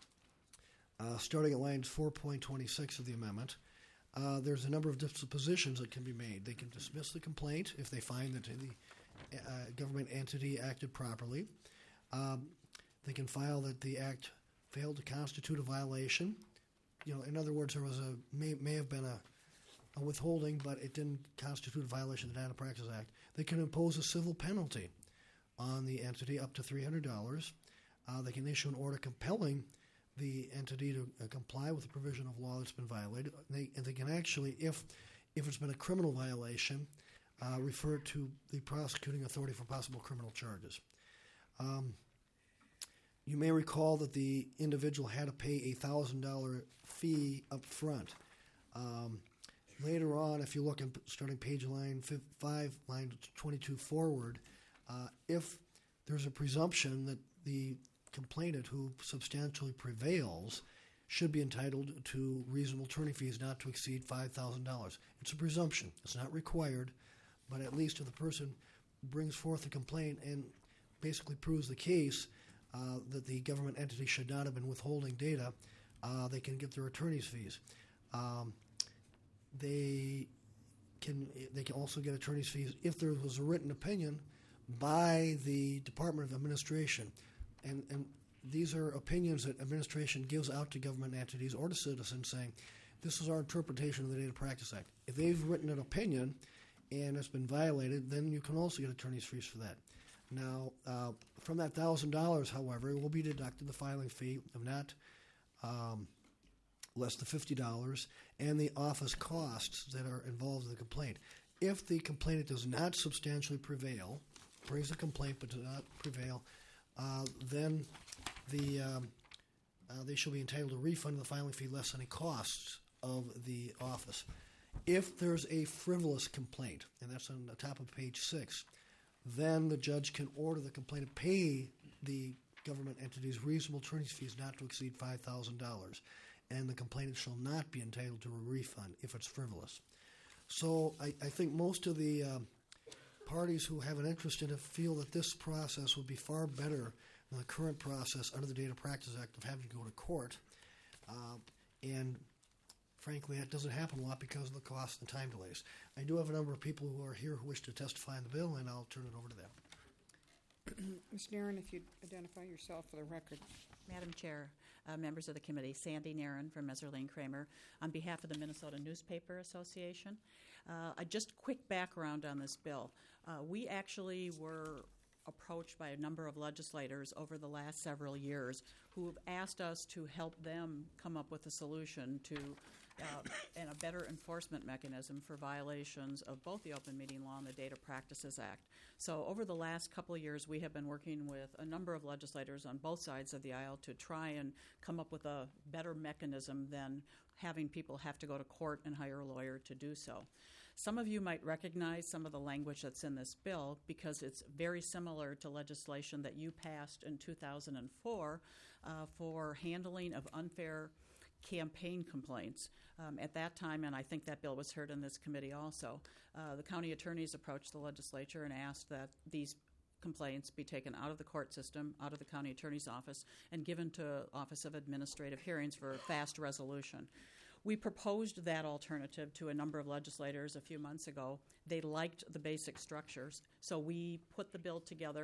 uh, starting at lines four point two six of the amendment, uh, there's a number of dispositions that can be made. They can dismiss the complaint if they find that the uh, government entity acted properly. Um, they can file that the act failed to constitute a violation. You know, in other words, there was a may, may have been a, a withholding, but it didn't constitute a violation of the Data Practice Act. They can impose a civil penalty on the entity up to three hundred dollars. Uh, they can issue an order compelling the entity to uh, comply with the provision of law that's been violated. They, and they can actually, if if it's been a criminal violation, uh, refer to the prosecuting authority for possible criminal charges. Um, you may recall that the individual had to pay a one thousand dollars fee up front. Um, later on, if you look at starting page line five, line twenty-two forward, uh, if there's a presumption that the complainant who substantially prevails should be entitled to reasonable attorney fees not to exceed five thousand dollars. It's a presumption. It's not required, but at least if the person brings forth a complaint and basically proves the case uh, that the government entity should not have been withholding data, uh, they can get their attorney's fees. Um, they can they can also get attorney's fees if there was a written opinion by the Department of Administration. And, and these are opinions that administration gives out to government entities or to citizens saying, this is our interpretation of the Data Practice Act. If they've written an opinion and it's been violated, then you can also get attorney's fees for that. Now, uh, from that one thousand dollars, however, it will be deducted the filing fee of not um, less than fifty dollars and the office costs that are involved in the complaint. If the complainant does not substantially prevail, brings a complaint but does not prevail, Uh, then the um, uh, they shall be entitled to refund the filing fee less than the costs of the office. If there's a frivolous complaint, and that's on the top of page six, then the judge can order the complainant pay the government entity's reasonable attorney's fees not to exceed five thousand dollars, and the complainant shall not be entitled to a refund if it's frivolous. So I, I think most of the um, parties who have an interest in it feel that this process would be far better than the current process under the Data Practice Act of having to go to court. Uh, and frankly, that doesn't happen a lot because of the cost and time delays. I do have a number of people who are here who wish to testify on the bill, and I'll turn it over to them. Miz Naren, if you'd identify yourself for the record. Madam Chair, uh, members of the committee, Sandy Naren from Messerling Kramer on behalf of the Minnesota Newspaper Association. Uh, a just quick background on this bill. Uh, we actually were approached by a number of legislators over the last several years who have asked us to help them come up with a solution to uh, and a better enforcement mechanism for violations of both the Open Meeting Law and the Data Practices Act. So over the last couple of years, we have been working with a number of legislators on both sides of the aisle to try and come up with a better mechanism than having people have to go to court and hire a lawyer to do so. Some of you might recognize some of the language that's in this bill because it's very similar to legislation that you passed in two thousand four uh, for handling of unfair campaign complaints. Um, at that time, and I think that bill was heard in this committee also, uh, the county attorneys approached the legislature and asked that these complaints be taken out of the court system, out of the county attorney's office, and given to Office of Administrative Hearings for fast resolution. We proposed that alternative to a number of legislators a few months ago. They liked the basic structures, so we put the bill together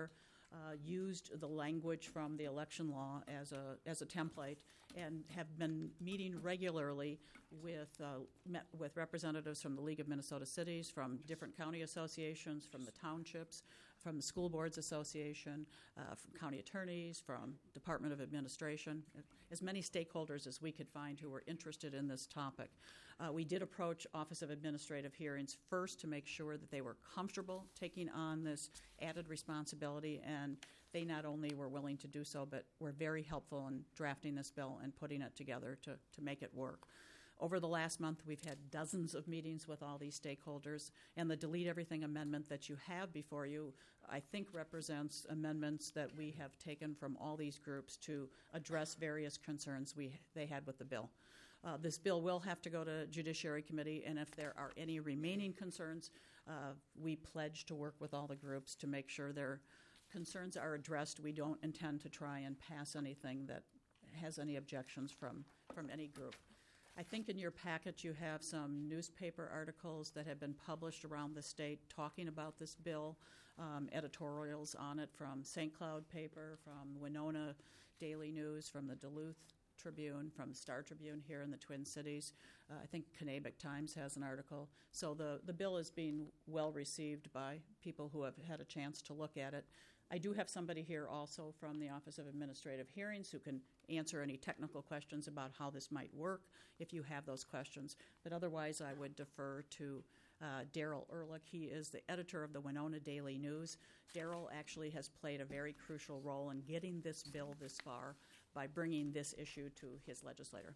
uh, used the language from the election law as a as a template, and have been meeting regularly with uh, met with representatives from the League of Minnesota Cities, from different county associations, from the townships, from the School Boards Association, uh, from county attorneys, from Department of Administration, as many stakeholders as we could find who were interested in this topic. Uh, we did approach Office of Administrative Hearings first to make sure that they were comfortable taking on this added responsibility, and they not only were willing to do so, but were very helpful in drafting this bill and putting it together to, to make it work. Over the last month, we've had dozens of meetings with all these stakeholders, and the Delete Everything amendment that you have before you, I think, represents amendments that we have taken from all these groups to address various concerns we they had with the bill. Uh, this bill will have to go to Judiciary Committee, and if there are any remaining concerns, uh, we pledge to work with all the groups to make sure their concerns are addressed. We don't intend to try and pass anything that has any objections from, from any group. I think in your packet you have some newspaper articles that have been published around the state talking about this bill, um, editorials on it from Saint Cloud paper, from Winona Daily News, from the Duluth Tribune, from Star Tribune here in the Twin Cities. Uh, I think Kanabec Times has an article. So the, the bill is being well received by people who have had a chance to look at it. I do have somebody here also from the Office of Administrative Hearings who can answer any technical questions about how this might work if you have those questions. But otherwise, I would defer to uh, Daryl Ehrlich. He is the editor of the Winona Daily News. Daryl actually has played a very crucial role in getting this bill this far by bringing this issue to his legislator.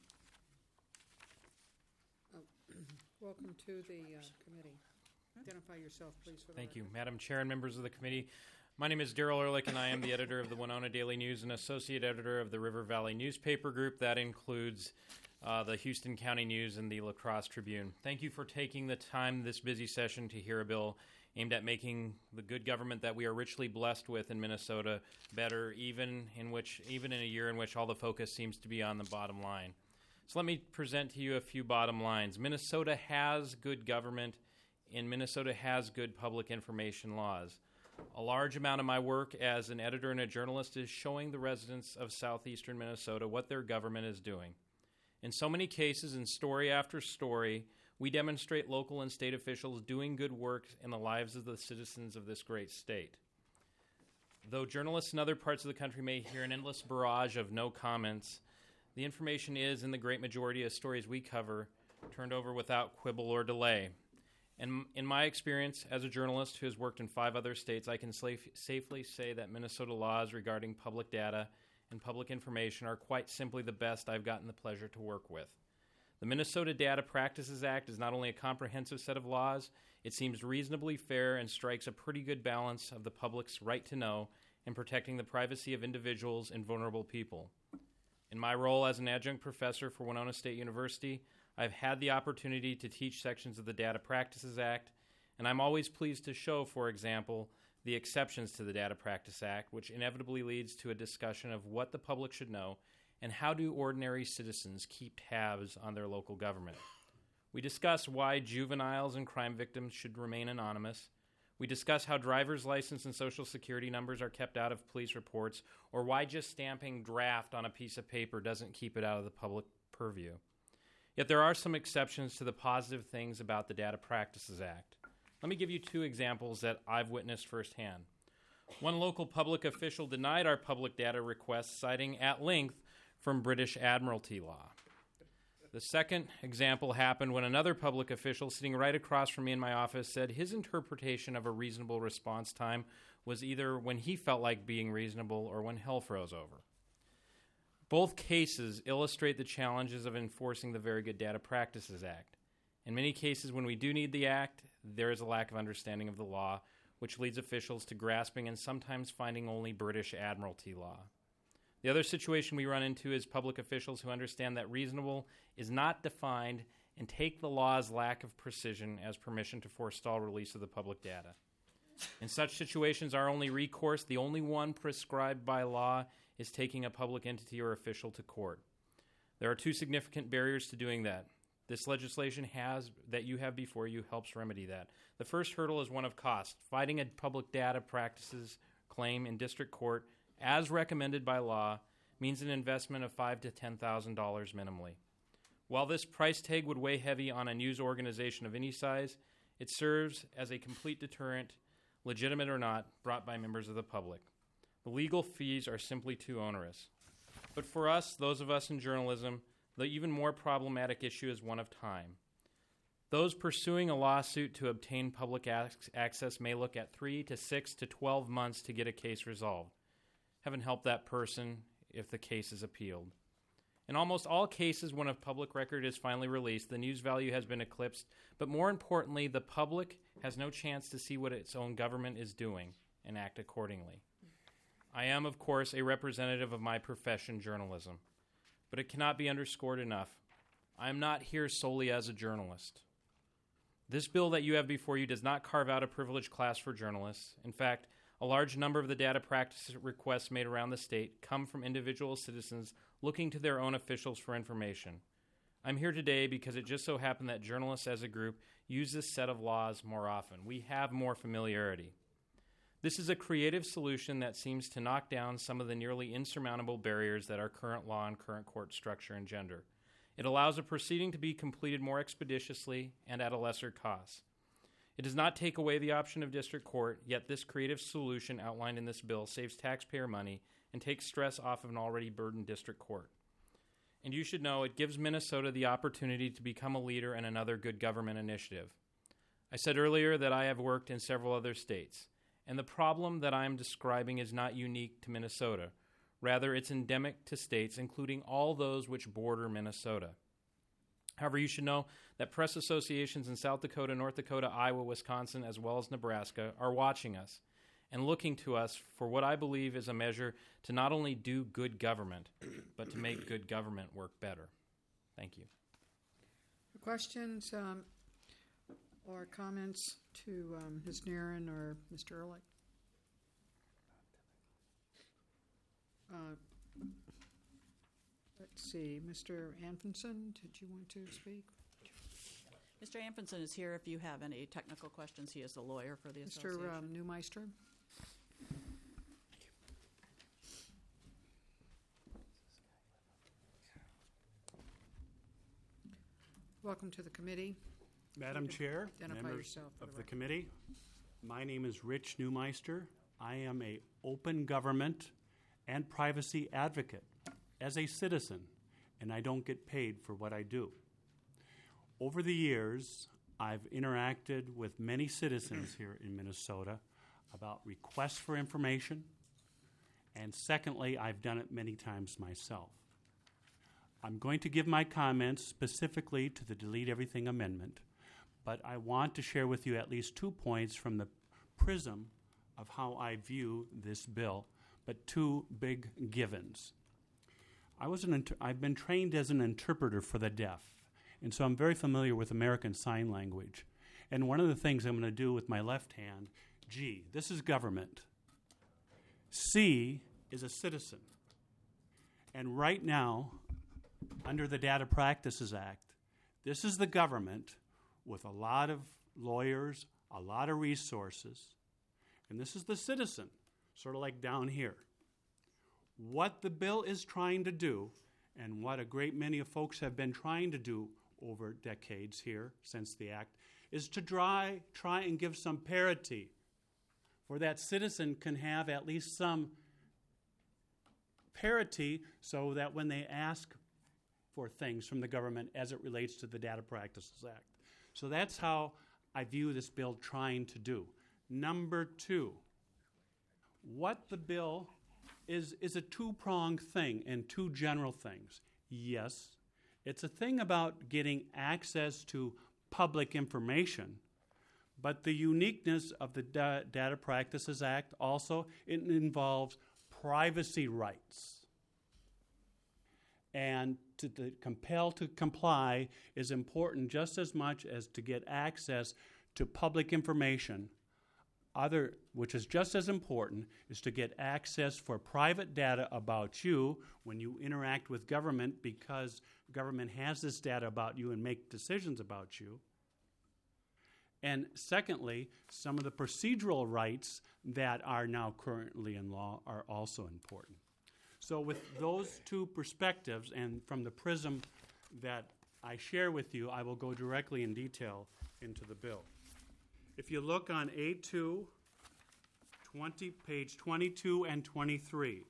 Uh, welcome to the uh, committee. Identify yourself, please. For the Thank you, record. Madam Chair and members of the committee. My name is Daryl Ehrlich, and I am the editor of the Winona Daily News and associate editor of the River Valley Newspaper Group. That includes uh, the Houston County News and the La Crosse Tribune. Thank you for taking the time this busy session to hear a bill aimed at making the good government that we are richly blessed with in Minnesota better, even in which, even in a year in which all the focus seems to be on the bottom line. So let me present to you a few bottom lines. Minnesota has good government, and Minnesota has good public information laws. A large amount of my work as an editor and a journalist is showing the residents of southeastern Minnesota what their government is doing. In so many cases, in story after story, we demonstrate local and state officials doing good work in the lives of the citizens of this great state. Though journalists in other parts of the country may hear an endless barrage of no comments, the information is, in the great majority of stories we cover, turned over without quibble or delay. And in my experience as a journalist who has worked in five other states, I can saf- safely say that Minnesota laws regarding public data and public information are quite simply the best I've gotten the pleasure to work with. The Minnesota Data Practices Act is not only a comprehensive set of laws, it seems reasonably fair and strikes a pretty good balance of the public's right to know and protecting the privacy of individuals and vulnerable people. In my role as an adjunct professor for Winona State University, I've had the opportunity to teach sections of the Data Practices Act, and I'm always pleased to show, for example, the exceptions to the Data Practice Act, which inevitably leads to a discussion of what the public should know and how do ordinary citizens keep tabs on their local government. We discuss why juveniles and crime victims should remain anonymous. We discuss how driver's license and social security numbers are kept out of police reports, or why just stamping draft on a piece of paper doesn't keep it out of the public purview. Yet there are some exceptions to the positive things about the Data Practices Act. Let me give you two examples that I've witnessed firsthand. One local public official denied our public data request, citing at length from British Admiralty law. The second example happened when another public official sitting right across from me in my office said his interpretation of a reasonable response time was either when he felt like being reasonable or when hell froze over. Both cases illustrate the challenges of enforcing the Very Good Data Practices Act. In many cases, when we do need the act, there is a lack of understanding of the law, which leads officials to grasping and sometimes finding only British Admiralty law. The other situation we run into is public officials who understand that reasonable is not defined and take the law's lack of precision as permission to forestall release of the public data. In such situations, our only recourse, the only one prescribed by law, is taking a public entity or official to court. There are two significant barriers to doing that. This legislation has that you have before you helps remedy that. The first hurdle is one of cost. Fighting a public data practices claim in district court, as recommended by law, means an investment of five thousand to ten thousand dollars minimally. While this price tag would weigh heavy on a news organization of any size, it serves as a complete deterrent, legitimate or not, brought by members of the public. The legal fees are simply too onerous. But for us, those of us in journalism, the even more problematic issue is one of time. Those pursuing a lawsuit to obtain public ac- access may look at three to six to twelve months to get a case resolved. Heaven help that person if the case is appealed. In almost all cases, when a public record is finally released, the news value has been eclipsed, but more importantly, the public has no chance to see what its own government is doing and act accordingly. I am, of course, a representative of my profession, journalism, but it cannot be underscored enough. I am not here solely as a journalist. This bill that you have before you does not carve out a privileged class for journalists. In fact, a large number of the data practice requests made around the state come from individual citizens looking to their own officials for information. I'm here today because it just so happened that journalists as a group use this set of laws more often. We have more familiarity. This is a creative solution that seems to knock down some of the nearly insurmountable barriers that our current law and current court structure engender. It allows a proceeding to be completed more expeditiously and at a lesser cost. It does not take away the option of district court, yet this creative solution outlined in this bill saves taxpayer money and takes stress off of an already burdened district court. And you should know it gives Minnesota the opportunity to become a leader in another good government initiative. I said earlier that I have worked in several other states, and the problem that I am describing is not unique to Minnesota. Rather, it's endemic to states, including all those which border Minnesota. However, you should know that press associations in South Dakota, North Dakota, Iowa, Wisconsin, as well as Nebraska are watching us and looking to us for what I believe is a measure to not only do good government, but to make good government work better. Thank you. Questions um, or comments to um, Miz Naren or Mister Ehrlich? Uh, let's see, Mister Anfinson, did you want to speak? Mister Anfinson is here if you have any technical questions. He is the lawyer for the Mister association. Um, Newmeister? Welcome to the committee. Madam Chair, Identify members yourself for of the the record. committee, my name is Rich Newmeister. I am a open government and privacy advocate as a citizen, and I don't get paid for what I do. Over the years, I've interacted with many citizens here in Minnesota about requests for information, and secondly, I've done it many times myself. I'm going to give my comments specifically to the Delete Everything Amendment, but I want to share with you at least two points from the prism of how I view this bill, but two big givens. I was an inter- I've been trained as an interpreter for the deaf, and so I'm very familiar with American Sign Language. And one of the things I'm going to do with my left hand, G, this is government. C is a citizen. And right now, under the Data Practices Act, this is the government with a lot of lawyers, a lot of resources, and this is the citizen, sort of like down here. What the bill is trying to do, and what a great many of folks have been trying to do over decades here since the act, is to try, try and give some parity for that citizen can have at least some parity so that when they ask for things from the government as it relates to the Data Practices Act. So that's how I view this bill trying to do. Number two, what the bill is is a two-pronged thing and two general things. Yes, it's a thing about getting access to public information, but the uniqueness of the Da- Data Practices Act also, it involves privacy rights. And to, to compel to comply is important just as much as to get access to public information. Other, which is just as important, is to get access for private data about you when you interact with government, because government has this data about you and make decisions about you. And secondly, some of the procedural rights that are now currently in law are also important. So with those two perspectives and from the prism that I share with you, I will go directly in detail into the bill. If you look on A two, twenty, page twenty-two and twenty-three,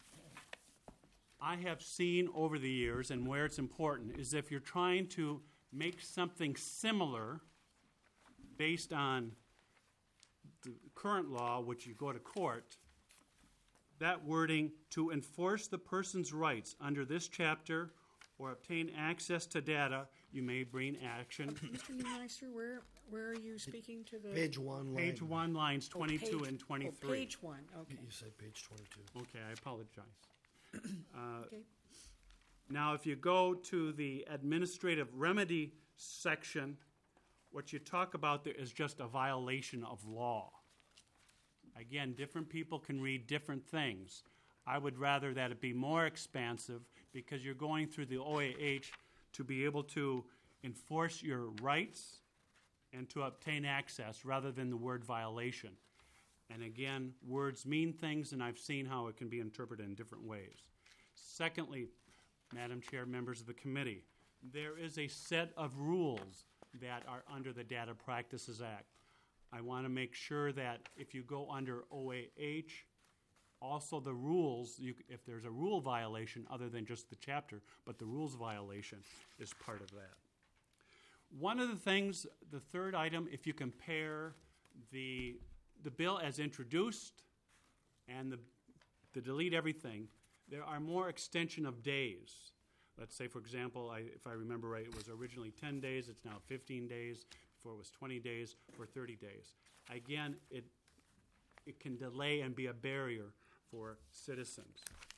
I have seen over the years, and where it's important, is if you're trying to make something similar based on the current law, which you go to court, that wording, to enforce the person's rights under this chapter or obtain access to data, you may bring action. Mister Neumeister, where, where are you speaking to the? Page one, line. Page one, lines Oh, twenty-two page- and twenty-three. Oh, page one, okay. You said page twenty-two. Okay, I apologize. Uh, Okay. Now, if you go to the administrative remedy section, what you talk about there is just a violation of law. Again, different people can read different things. I would rather that it be more expansive because you're going through the O A H to be able to enforce your rights and to obtain access rather than the word violation. And again, words mean things, and I've seen how it can be interpreted in different ways. Secondly, Madam Chair, members of the committee, there is a set of rules that are under the Data Practices Act. I want to make sure that if you go under O A H, also the rules, you, if there's a rule violation other than just the chapter, but the rules violation is part of that. One of the things, the third item, if you compare the, the bill as introduced and the, the delete everything, there are more extension of days. Let's say, for example, I, if I remember right, it was originally ten days, it's now fifteen days, before it was twenty days, or thirty days. Again, it, it can delay and be a barrier for citizens.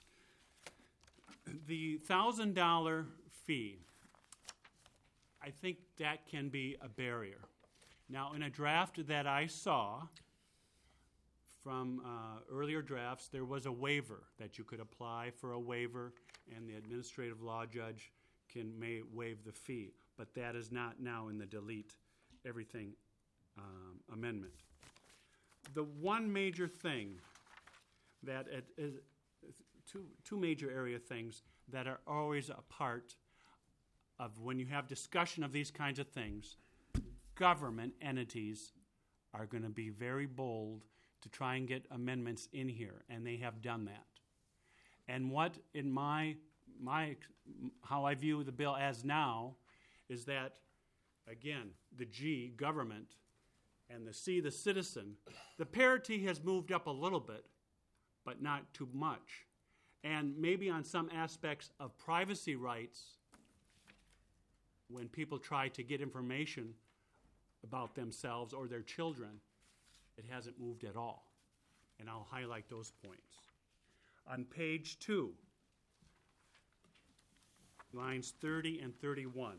The one thousand dollars fee, I think that can be a barrier. Now, in a draft that I saw from uh, earlier drafts, there was a waiver that you could apply for a waiver, and the administrative law judge can may waive the fee. But that is not now in the delete everything um, amendment. The one major thing that it is two two major area things that are always a part of when you have discussion of these kinds of things, government entities are going to be very bold to try and get amendments in here, and they have done that. And what in my my how I view the bill as now is that, again, the G, government, and the C, the citizen, the parity has moved up a little bit, but not too much. And maybe on some aspects of privacy rights, when people try to get information about themselves or their children, it hasn't moved at all. And I'll highlight those points. On page two, lines thirty and thirty-one,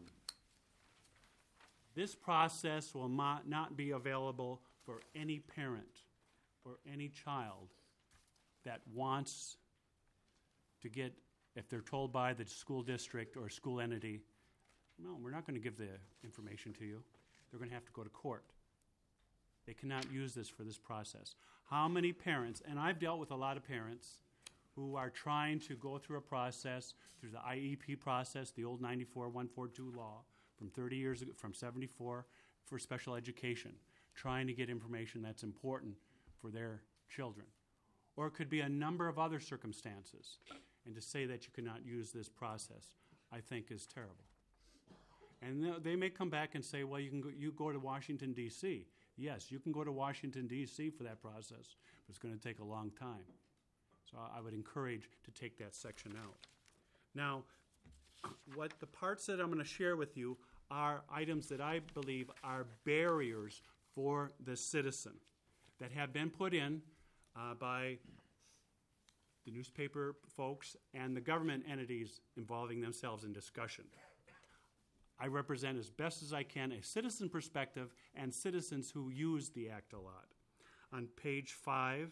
this process will not, not be available for any parent or any child that wants to get, if they're told by the school district or school entity, no, we're not going to give the information to you. They're going to have to go to court. They cannot use this for this process. How many parents, and I've dealt with a lot of parents who are trying to go through a process, through the I E P process, the old ninety-four one forty-two law from thirty years ago, from seventy-four, for special education, trying to get information that's important for their children. Or it could be a number of other circumstances. And to say that you cannot use this process, I think is terrible. And they may come back and say, well, you can go, you go to Washington, D C Yes, you can go to Washington, D C for that process, but it's going to take a long time. So I would encourage to take that section out. Now, what the parts that I'm going to share with you are items that I believe are barriers for the citizen that have been put in uh, by the newspaper folks and the government entities involving themselves in discussion. I represent as best as I can a citizen perspective and citizens who use the Act a lot. On page five,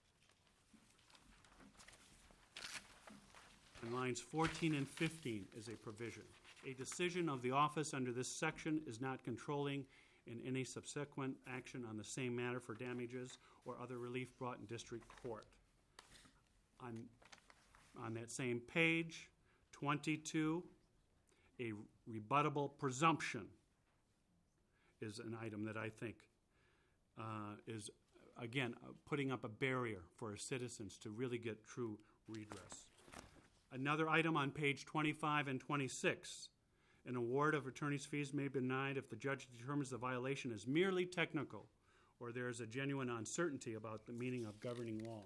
in lines fourteen and fifteen is a provision. A decision of the office under this section is not controlling in any subsequent action on the same matter for damages or other relief brought in district court. On, on that same page, twenty-two, a rebuttable presumption is an item that I think uh, is, again, uh, putting up a barrier for citizens to really get true redress. Another item on page twenty-five and twenty-six, an award of attorney's fees may be denied if the judge determines the violation is merely technical or there is a genuine uncertainty about the meaning of governing law.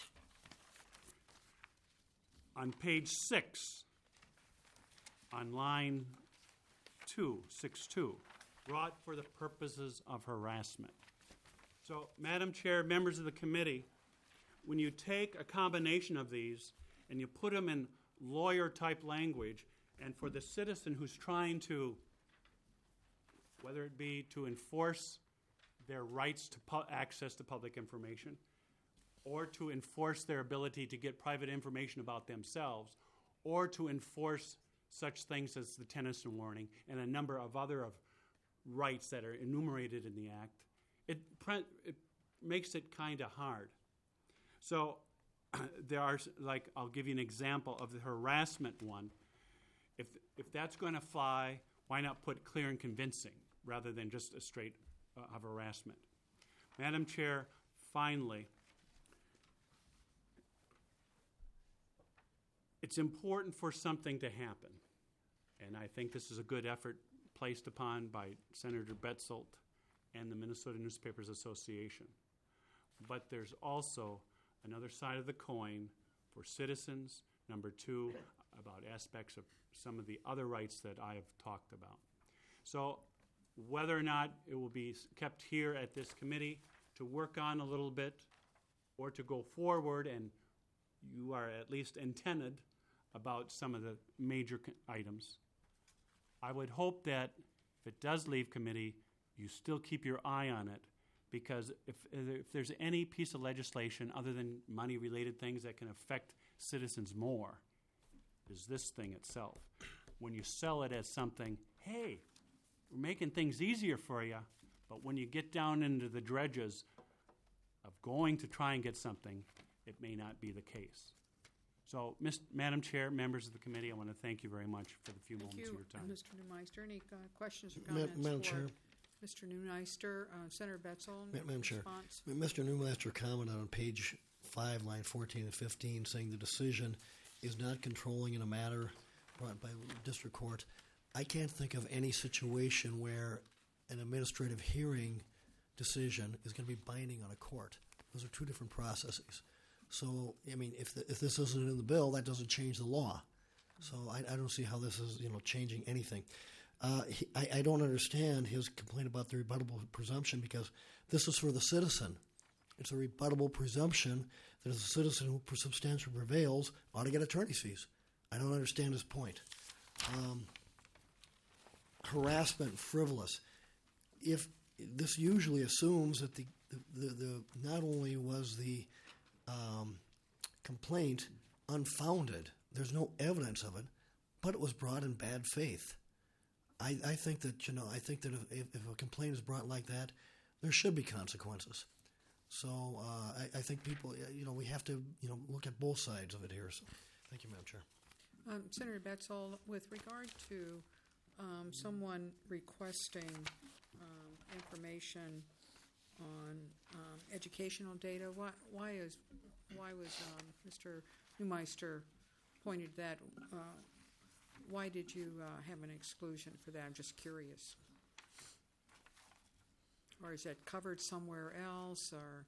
On page six, on line two, six two, brought for the purposes of harassment. So, Madam Chair, members of the committee, when you take a combination of these and you put them in lawyer-type language, and for the citizen who's trying to, whether it be to enforce their rights to pu- access to public information, or to enforce their ability to get private information about themselves, or to enforce such things as the Tennyson warning and a number of other of rights that are enumerated in the Act, it, pre- it makes it kind of hard. So there are, like, I'll give you an example of the harassment one. If, if that's going to fly, why not put clear and convincing rather than just a straight uh, of harassment? Madam Chair, finally, it's important for something to happen, and I think this is a good effort placed upon by Senator Betzold and the Minnesota Newspapers Association. But there's also another side of the coin for citizens. Number two, about aspects of some of the other rights that I have talked about. So whether or not it will be kept here at this committee to work on a little bit or to go forward, and you are at least intended about some of the major co- items, I would hope that if it does leave committee, you still keep your eye on it, because if, if there's any piece of legislation other than money-related things that can affect citizens more, is this thing itself. When you sell it as something, hey, we're making things easier for you, but when you get down into the dredges of going to try and get something, it may not be the case. So, Miz Madam Chair, members of the committee, I want to thank you very much for the few Thank moments you, of your time. Mister Neumeister. Any uh, questions or Ma- comments Madam for Chair. Mister Neumeister? Uh, Senator Betzold, Ma- Madam Chair, response? Mister Newmaster commented on page five, line fourteen and fifteen, saying the decision is not controlling in a matter brought by district court. I can't think of any situation where an administrative hearing decision is going to be binding on a court. Those are two different processes. So, I mean, if the, if this isn't in the bill, that doesn't change the law. So I, I don't see how this is, you know, changing anything. Uh, he, I, I don't understand his complaint about the rebuttable presumption, because this is for the citizen. It's a rebuttable presumption that a citizen who substantially prevails ought to get attorney's fees. I don't understand his point. Um, harassment, frivolous. If this usually assumes that the, the, the, the not only was the um, complaint unfounded, there's no evidence of it, but it was brought in bad faith. I, I think that, you know, I think that if, if a complaint is brought like that, there should be consequences. So uh, I, I think people, you know, we have to, you know, look at both sides of it here. So, thank you, Madam Chair. Um, Senator Betzold, with regard to um, someone requesting um, information on um, educational data, why, why is why was um, Mister Neumeister pointed that? Uh, why did you uh, have an exclusion for that? I'm just curious. Or is that covered somewhere else? Or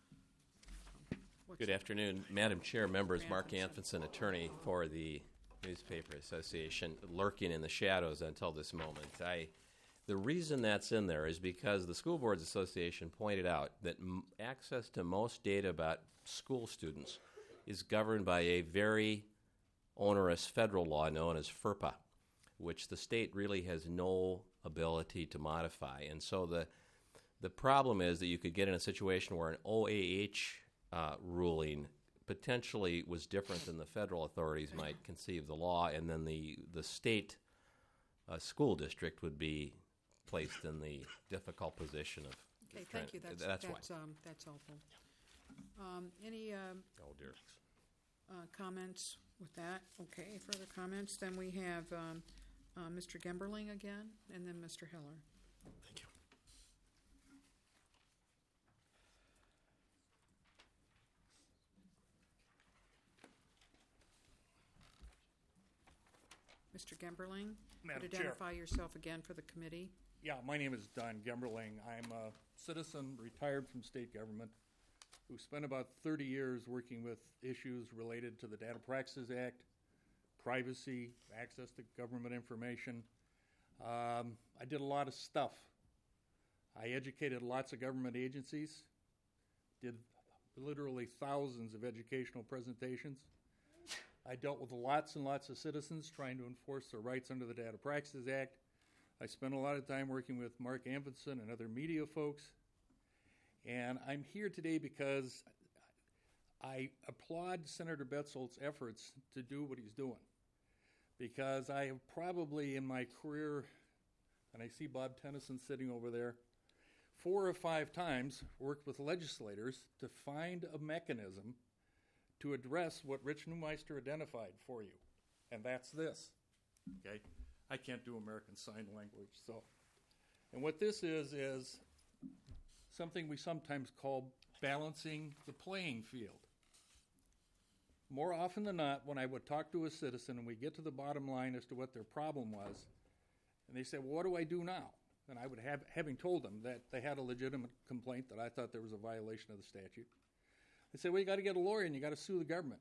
Good afternoon, Madam Chair, members. Mark Anfinson, attorney for the Newspaper Association, lurking in the shadows until this moment. I, the reason that's in there is because the School Boards Association pointed out that m- access to most data about school students is governed by a very onerous federal law known as FERPA, which the state really has no ability to modify. And so the the problem is that you could get in a situation where an O A H uh, ruling potentially was different than the federal authorities might conceive the law, and then the, the state uh, school district would be placed in the difficult position of. Okay, trying- thank you. That's, That's why. that's, um, that's helpful. Um, any, um, Oh, dear. uh, comments with that? Okay, further comments? Then we have, um, uh, Mister Gemberling again, and then Mister Heller. Thank you. Mister Gemberling, Madam would Chair. identify yourself again for the committee. Yeah, my name is Don Gemberling. I'm a citizen retired from state government who spent about thirty years working with issues related to the Data Practices Act, privacy, access to government information. Um, I did a lot of stuff. I educated lots of government agencies, did literally thousands of educational presentations. I dealt with lots and lots of citizens trying to enforce their rights under the Data Practices Act. I spent a lot of time working with Mark Amundson and other media folks. And I'm here today because I applaud Senator Betzold's efforts to do what he's doing. Because I have probably in my career, and I see Bob Tennyson sitting over there, four or five times worked with legislators to find a mechanism to address what Rich Neumeister identified for you, and that's this, okay? I can't do American Sign Language, so. And what this is, is something we sometimes call balancing the playing field. More often than not, when I would talk to a citizen and we get to the bottom line as to what their problem was, and they say, well, what do I do now? And I would have, having told them that they had a legitimate complaint that I thought there was a violation of the statute, they say, well, you got to get a lawyer and you got to sue the government.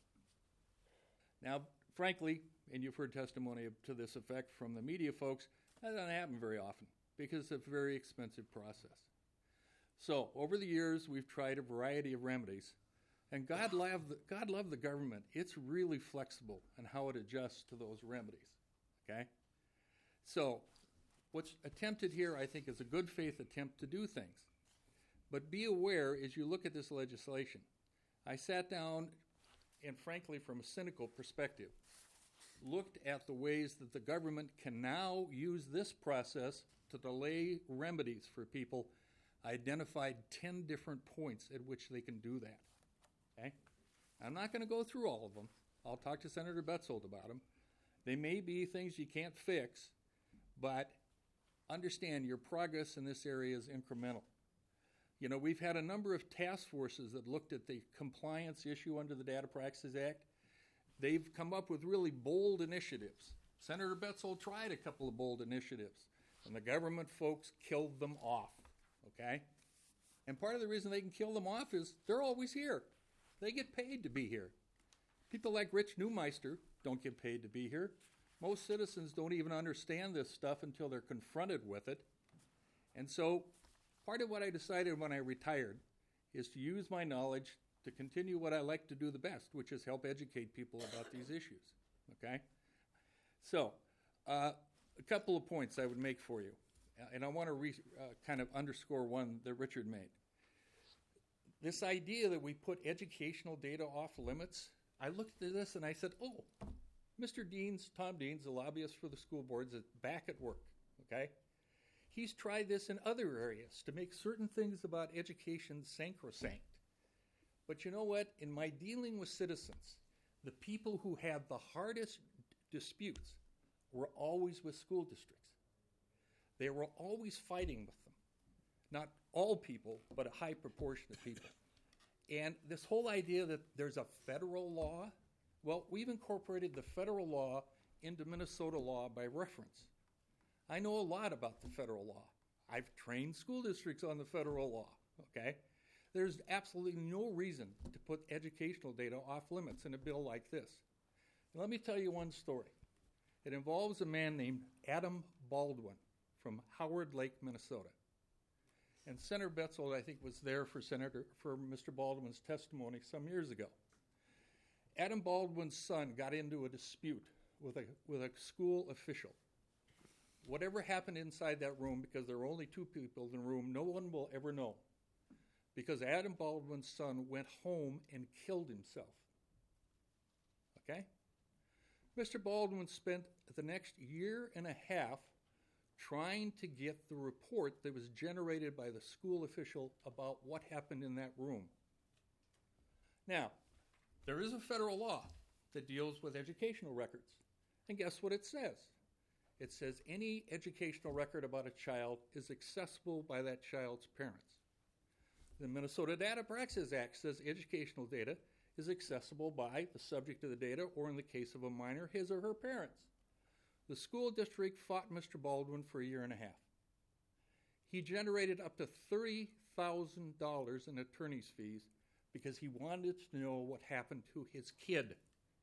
Now, frankly, and you've heard testimony to this effect from the media folks, that doesn't happen very often because it's a very expensive process. So, over the years, we've tried a variety of remedies, and God love the, God love the government. It's really flexible in how it adjusts to those remedies, okay? So, what's attempted here, I think, is a good faith attempt to do things. But be aware as you look at this legislation. I sat down and, frankly, from a cynical perspective, looked at the ways that the government can now use this process to delay remedies for people. I identified ten different points at which they can do that. Okay? I'm not going to go through all of them. I'll talk to Senator Betzold about them. They may be things you can't fix, but understand your progress in this area is incremental. You know, we've had a number of task forces that looked at the compliance issue under the Data Practices Act. They've come up with really bold initiatives. Senator Betzold tried a couple of bold initiatives, and the government folks killed them off, okay? And part of the reason they can kill them off is they're always here. They get paid to be here. People like Rich Neumeister don't get paid to be here. Most citizens don't even understand this stuff until they're confronted with it. And so part of what I decided when I retired is to use my knowledge to continue what I like to do the best, which is help educate people about these issues, okay? So uh, a couple of points I would make for you, and I want to re- uh, kind of underscore one that Richard made. This idea that we put educational data off limits, I looked at this and I said, oh, Mister Deans, Tom Deans, the lobbyist for the school boards, is back at work, okay? He's tried this in other areas to make certain things about education sacrosanct. But you know what? In my dealing with citizens, the people who had the hardest disputes were always with school districts. They were always fighting with them. Not all people, but a high proportion of people. And this whole idea that there's a federal law, well, we've incorporated the federal law into Minnesota law by reference. I know a lot about the federal law. I've trained school districts on the federal law, okay? There's absolutely no reason to put educational data off limits in a bill like this. And let me tell you one story. It involves a man named Adam Baldwin from Howard Lake, Minnesota. And Senator Betzold, I think, was there for Senator for Mister Baldwin's testimony some years ago. Adam Baldwin's son got into a dispute with a with a school official. Whatever happened inside that room, because there were only two people in the room, no one will ever know. Because Adam Baldwin's son went home and killed himself. Okay? Mister Baldwin spent the next year and a half trying to get the report that was generated by the school official about what happened in that room. Now, there is a federal law that deals with educational records. And guess what it says? It says any educational record about a child is accessible by that child's parents. The Minnesota Data Praxis Act says educational data is accessible by the subject of the data, or in the case of a minor, his or her parents. The school district fought Mister Baldwin for a year and a half. He generated up to thirty thousand dollars in attorney's fees because he wanted to know what happened to his kid.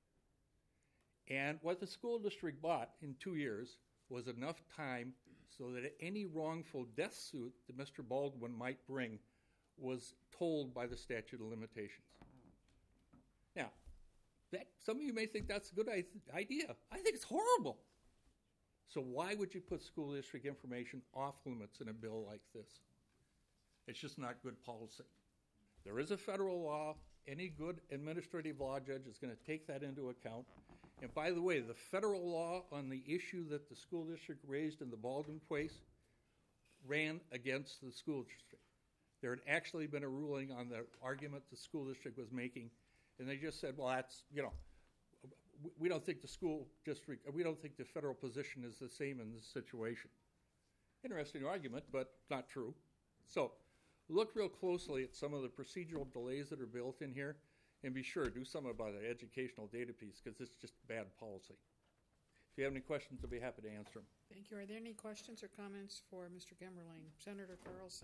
And what the school district bought in two years was enough time so that any wrongful death suit that Mister Baldwin might bring was told by the statute of limitations. Now, that, some of you may think that's a good idea. I think it's horrible. So why would you put school district information off limits in a bill like this? It's just not good policy. There is a federal law. Any good administrative law judge is going to take that into account. And by the way, the federal law on the issue that the school district raised in the Baldwin case ran against the school district. There had actually been a ruling on the argument the school district was making, and they just said, well, that's, you know, we don't think the school district, we don't think the federal position is the same in this situation. Interesting argument, but not true. So look real closely at some of the procedural delays that are built in here, and be sure, do something about the educational data piece, because it's just bad policy. If you have any questions, I'll be happy to answer them. Thank you. Are there any questions or comments for Mister Gemberling? Senator Carlson.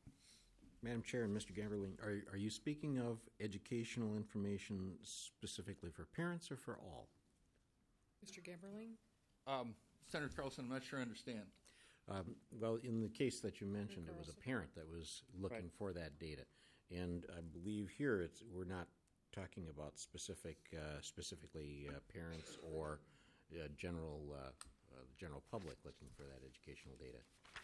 Madam Chair and Mister Gamberling, are, are you speaking of educational information specifically for parents or for all? Mister Gemberling? Um, Senator Carlson, I'm not sure I understand. Um, well, in the case that you mentioned, it was a parent that was looking Right. for that data. And I believe here it's, we're not talking about specific, uh, specifically uh, parents or uh, general, uh, uh, general public looking for that educational data.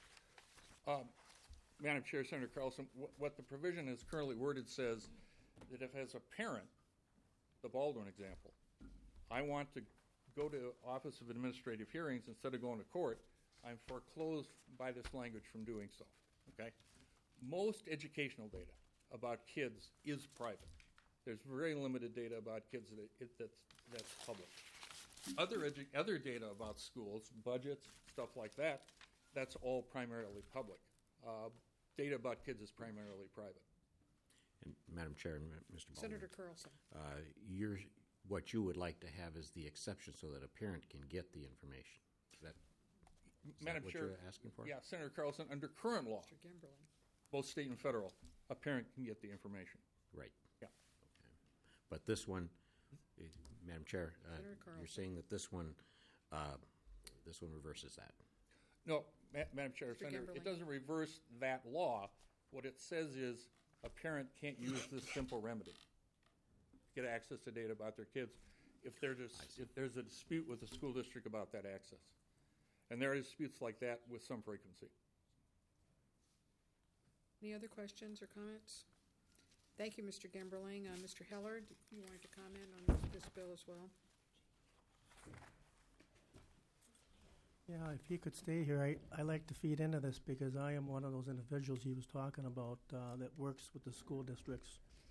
Um, Madam Chair, Senator Carlson, wh- what the provision is currently worded says that if as a parent, the Baldwin example, I want to go to Office of Administrative Hearings instead of going to court, I'm foreclosed by this language from doing so, okay? Most educational data about kids is private. There's very limited data about kids that it, that's, that's public. Other, edu- other data about schools, budgets, stuff like that, that's all primarily public. Uh, data about kids is primarily private. And Madam Chair and Mister Baldwin. Senator Carlson. Uh, you're, what you would like to have is the exception so that a parent can get the information. Is that, is Madam that what Chair, you're asking for? Yeah, Senator Carlson, under current law, Mister Gemberling. both state and federal, a parent can get the information. Right. Yeah. Okay. But this one, uh, Madam Chair, uh, Senator Carlson. you're saying that this one, uh, this one reverses that. No, Ma- Madam Chair, Mister Senator, it Gemberling. doesn't reverse that law. What it says is a parent can't use this simple remedy. Get access to data about their kids if there's a, if there's a dispute with the school district about that access. And there are disputes like that with some frequency. Any other questions or comments? Thank you, Mister Gemberling. Uh, Mister Heller, do you wanted to comment on this bill as well? Yeah, if he could stay here, I, I like to feed into this because I am one of those individuals he was talking about uh, that works with the school districts.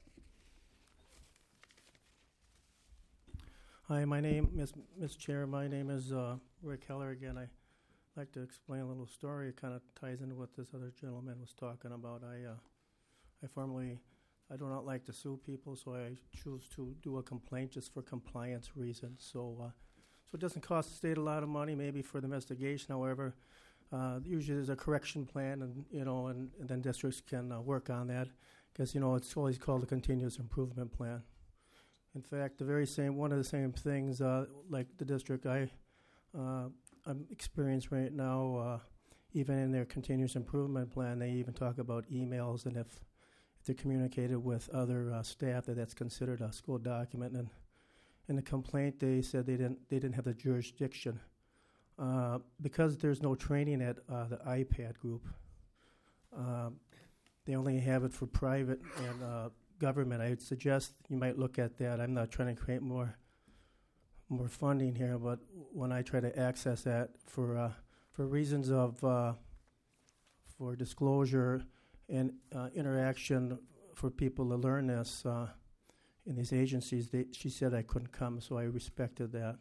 Hi, my name, Miss Miss Chair, my name is uh, Rick Heller again. I like to explain a little story. It kind of ties into what this other gentleman was talking about. I uh, I formerly, I do not like to sue people, so I choose to do a complaint just for compliance reasons. So. Uh, So it doesn't cost the state a lot of money, maybe for the investigation. However, uh, usually there's a correction plan, and you know, and, and then districts can uh, work on that because you know it's always called a continuous improvement plan. In fact, the very same one of the same things, uh, like the district I uh, I'm experiencing right now, uh, even in their continuous improvement plan, they even talk about emails, and if, if they're communicated with other uh, staff, that that's considered a school document. And in the complaint, they said they didn't they didn't have the jurisdiction uh, because there's no training at uh, the iPad group. Uh, they only have it for private and uh, government. I would suggest you might look at that. I'm not trying to create more more funding here, but when I try to access that for uh, for reasons of uh, for disclosure and uh, interaction for people to learn this uh, in these agencies, they, she said I couldn't come, so I respected that.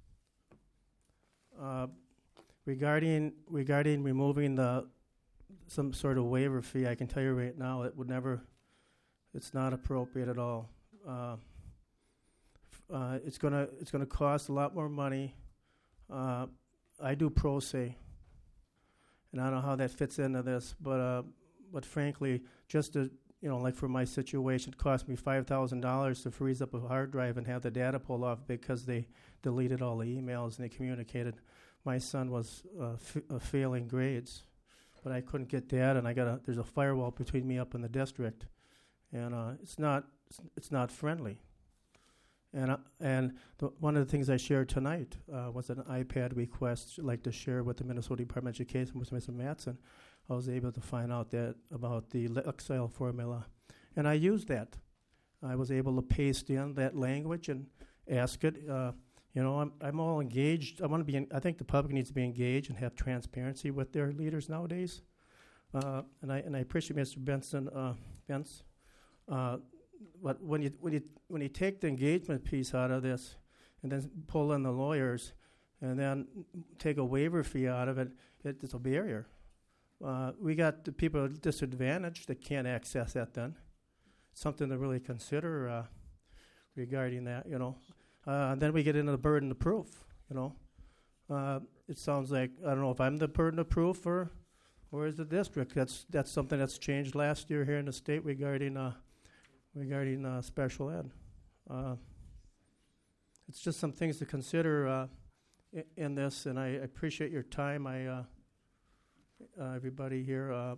Uh, regarding regarding removing the some sort of waiver fee, I can tell you right now it would never. It's not appropriate at all. Uh, uh, it's gonna it's gonna cost a lot more money. Uh, I do pro se, and I don't know how that fits into this, but uh, but frankly, just to you know, like for my situation, it cost me five thousand dollars to freeze up a hard drive and have the data pulled off because they deleted all the emails and they communicated. My son was uh, f- uh, failing grades, but I couldn't get data, and I got a there's a firewall between me up in the district, and uh, it's not it's, it's not friendly. And uh, and the, one of the things I shared tonight uh, was an iPad request I'd like to share with the Minnesota Department of Education with Mister Mattson. I was able to find out that about the Excel formula, and I used that. I was able to paste in that language and ask it. Uh, you know, I'm I'm all engaged. I want to be. In, I think the public needs to be engaged and have transparency with their leaders nowadays. Uh, and I and I appreciate Mister Benson, uh, Bence. Uh, but when you when you when you take the engagement piece out of this, and then pull in the lawyers, and then take a waiver fee out of it, it it's a barrier. Uh, we got the people disadvantaged that can't access that then. Something to really consider uh, regarding that, you know. Uh, and then we get into the burden of proof, you know. Uh, it sounds like, I don't know if I'm the burden of proof or or is the district. That's that's something that's changed last year here in the state regarding uh, regarding uh, special ed. Uh, it's just some things to consider uh, in, in this, and I appreciate your time. I uh, Uh, everybody here. Uh,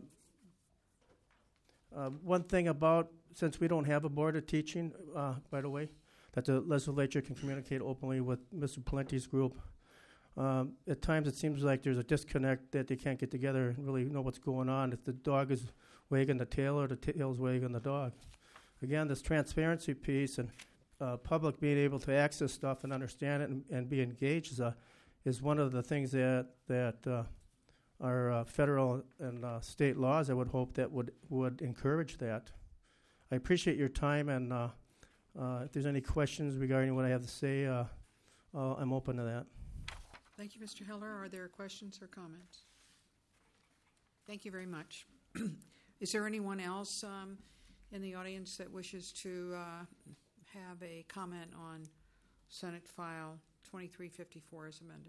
uh, one thing about, since we don't have a board of teaching, uh, by the way, that the legislature can communicate openly with Mister Palenti's group. Um, at times it seems like there's a disconnect that they can't get together and really know what's going on, if the dog is wagging the tail or the tail's wagging the dog. Again, this transparency piece and uh, public being able to access stuff and understand it and, and be engaged is, a, is one of the things that, that uh, our uh, federal and uh, state laws, I would hope that would, would encourage that. I appreciate your time, and uh, uh, if there's any questions regarding what I have to say, uh, uh, I'm open to that. Thank you, Mister Heller. Are there questions or comments? Thank you very much. Is there anyone else um, in the audience that wishes to uh, have a comment on Senate File twenty-three fifty-four as amended?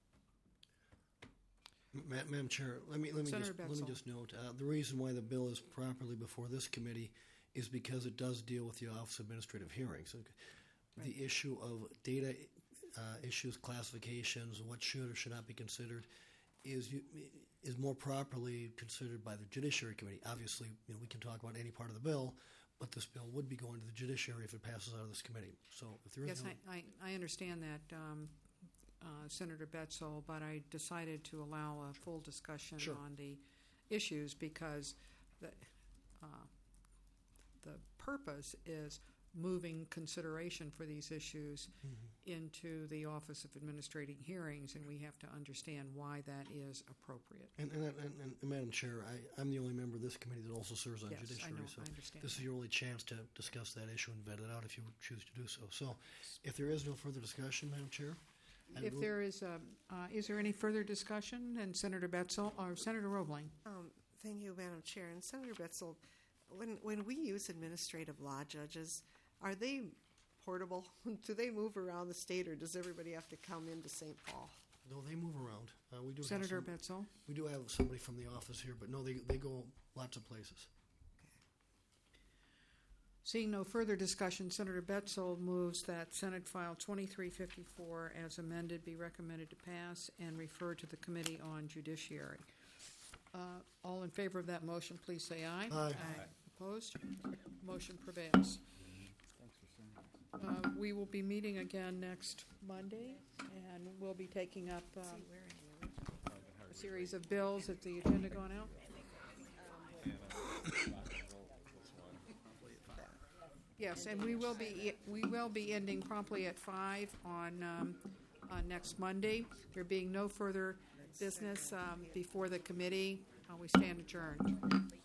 Ma- Madam Chair, let me let me Senator just, let me Betzel. just note uh, the reason why the bill is properly before this committee is because it does deal with the Office of Administrative Hearings. Okay. Right. The issue of data uh, issues, classifications, what should or should not be considered, is you, is more properly considered by the Judiciary Committee. Obviously, you know, we can talk about any part of the bill, but this bill would be going to the Judiciary if it passes out of this committee. So, if there is Yes, no, I, I, I understand that, um, uh, Senator Betzel, but I decided to allow a full discussion Sure. on the issues because the, uh, the purpose is moving consideration for these issues Mhm. into the Office of Administrating Hearings, and we have to understand why that is appropriate. And, and, and, and, and Madam Chair, I, I'm the only member of this committee that also serves on Yes, I Judiciary. know, so I understand this that. is your only chance to discuss that issue and vet it out if you choose to do so. So, if there is no further discussion, Madam Chair, I If will- there is, a, uh, is there any further discussion? And Senator Betzel, or Senator Roebling? Um, thank you, Madam Chair. And Senator Betzel, when when we use administrative law judges, are they portable? Do they move around the state, or does everybody have to come into Saint Paul? No, they move around. Uh, we do Senator have some, Betzel? We do have somebody from the office here, but no, they they go lots of places. Seeing no further discussion, Senator Betzel moves that Senate File twenty-three fifty-four as amended be recommended to pass and refer to the Committee on Judiciary. Uh, all in favor of that motion, please say aye. Aye. Opposed? Motion prevails. Uh, we will be meeting again next Monday, and we'll be taking up um, a series of bills. Has the agenda gone out? Yes, and we will be we will be ending promptly at five on um, on next Monday. There being no further business um, before the committee, uh, we stand adjourned.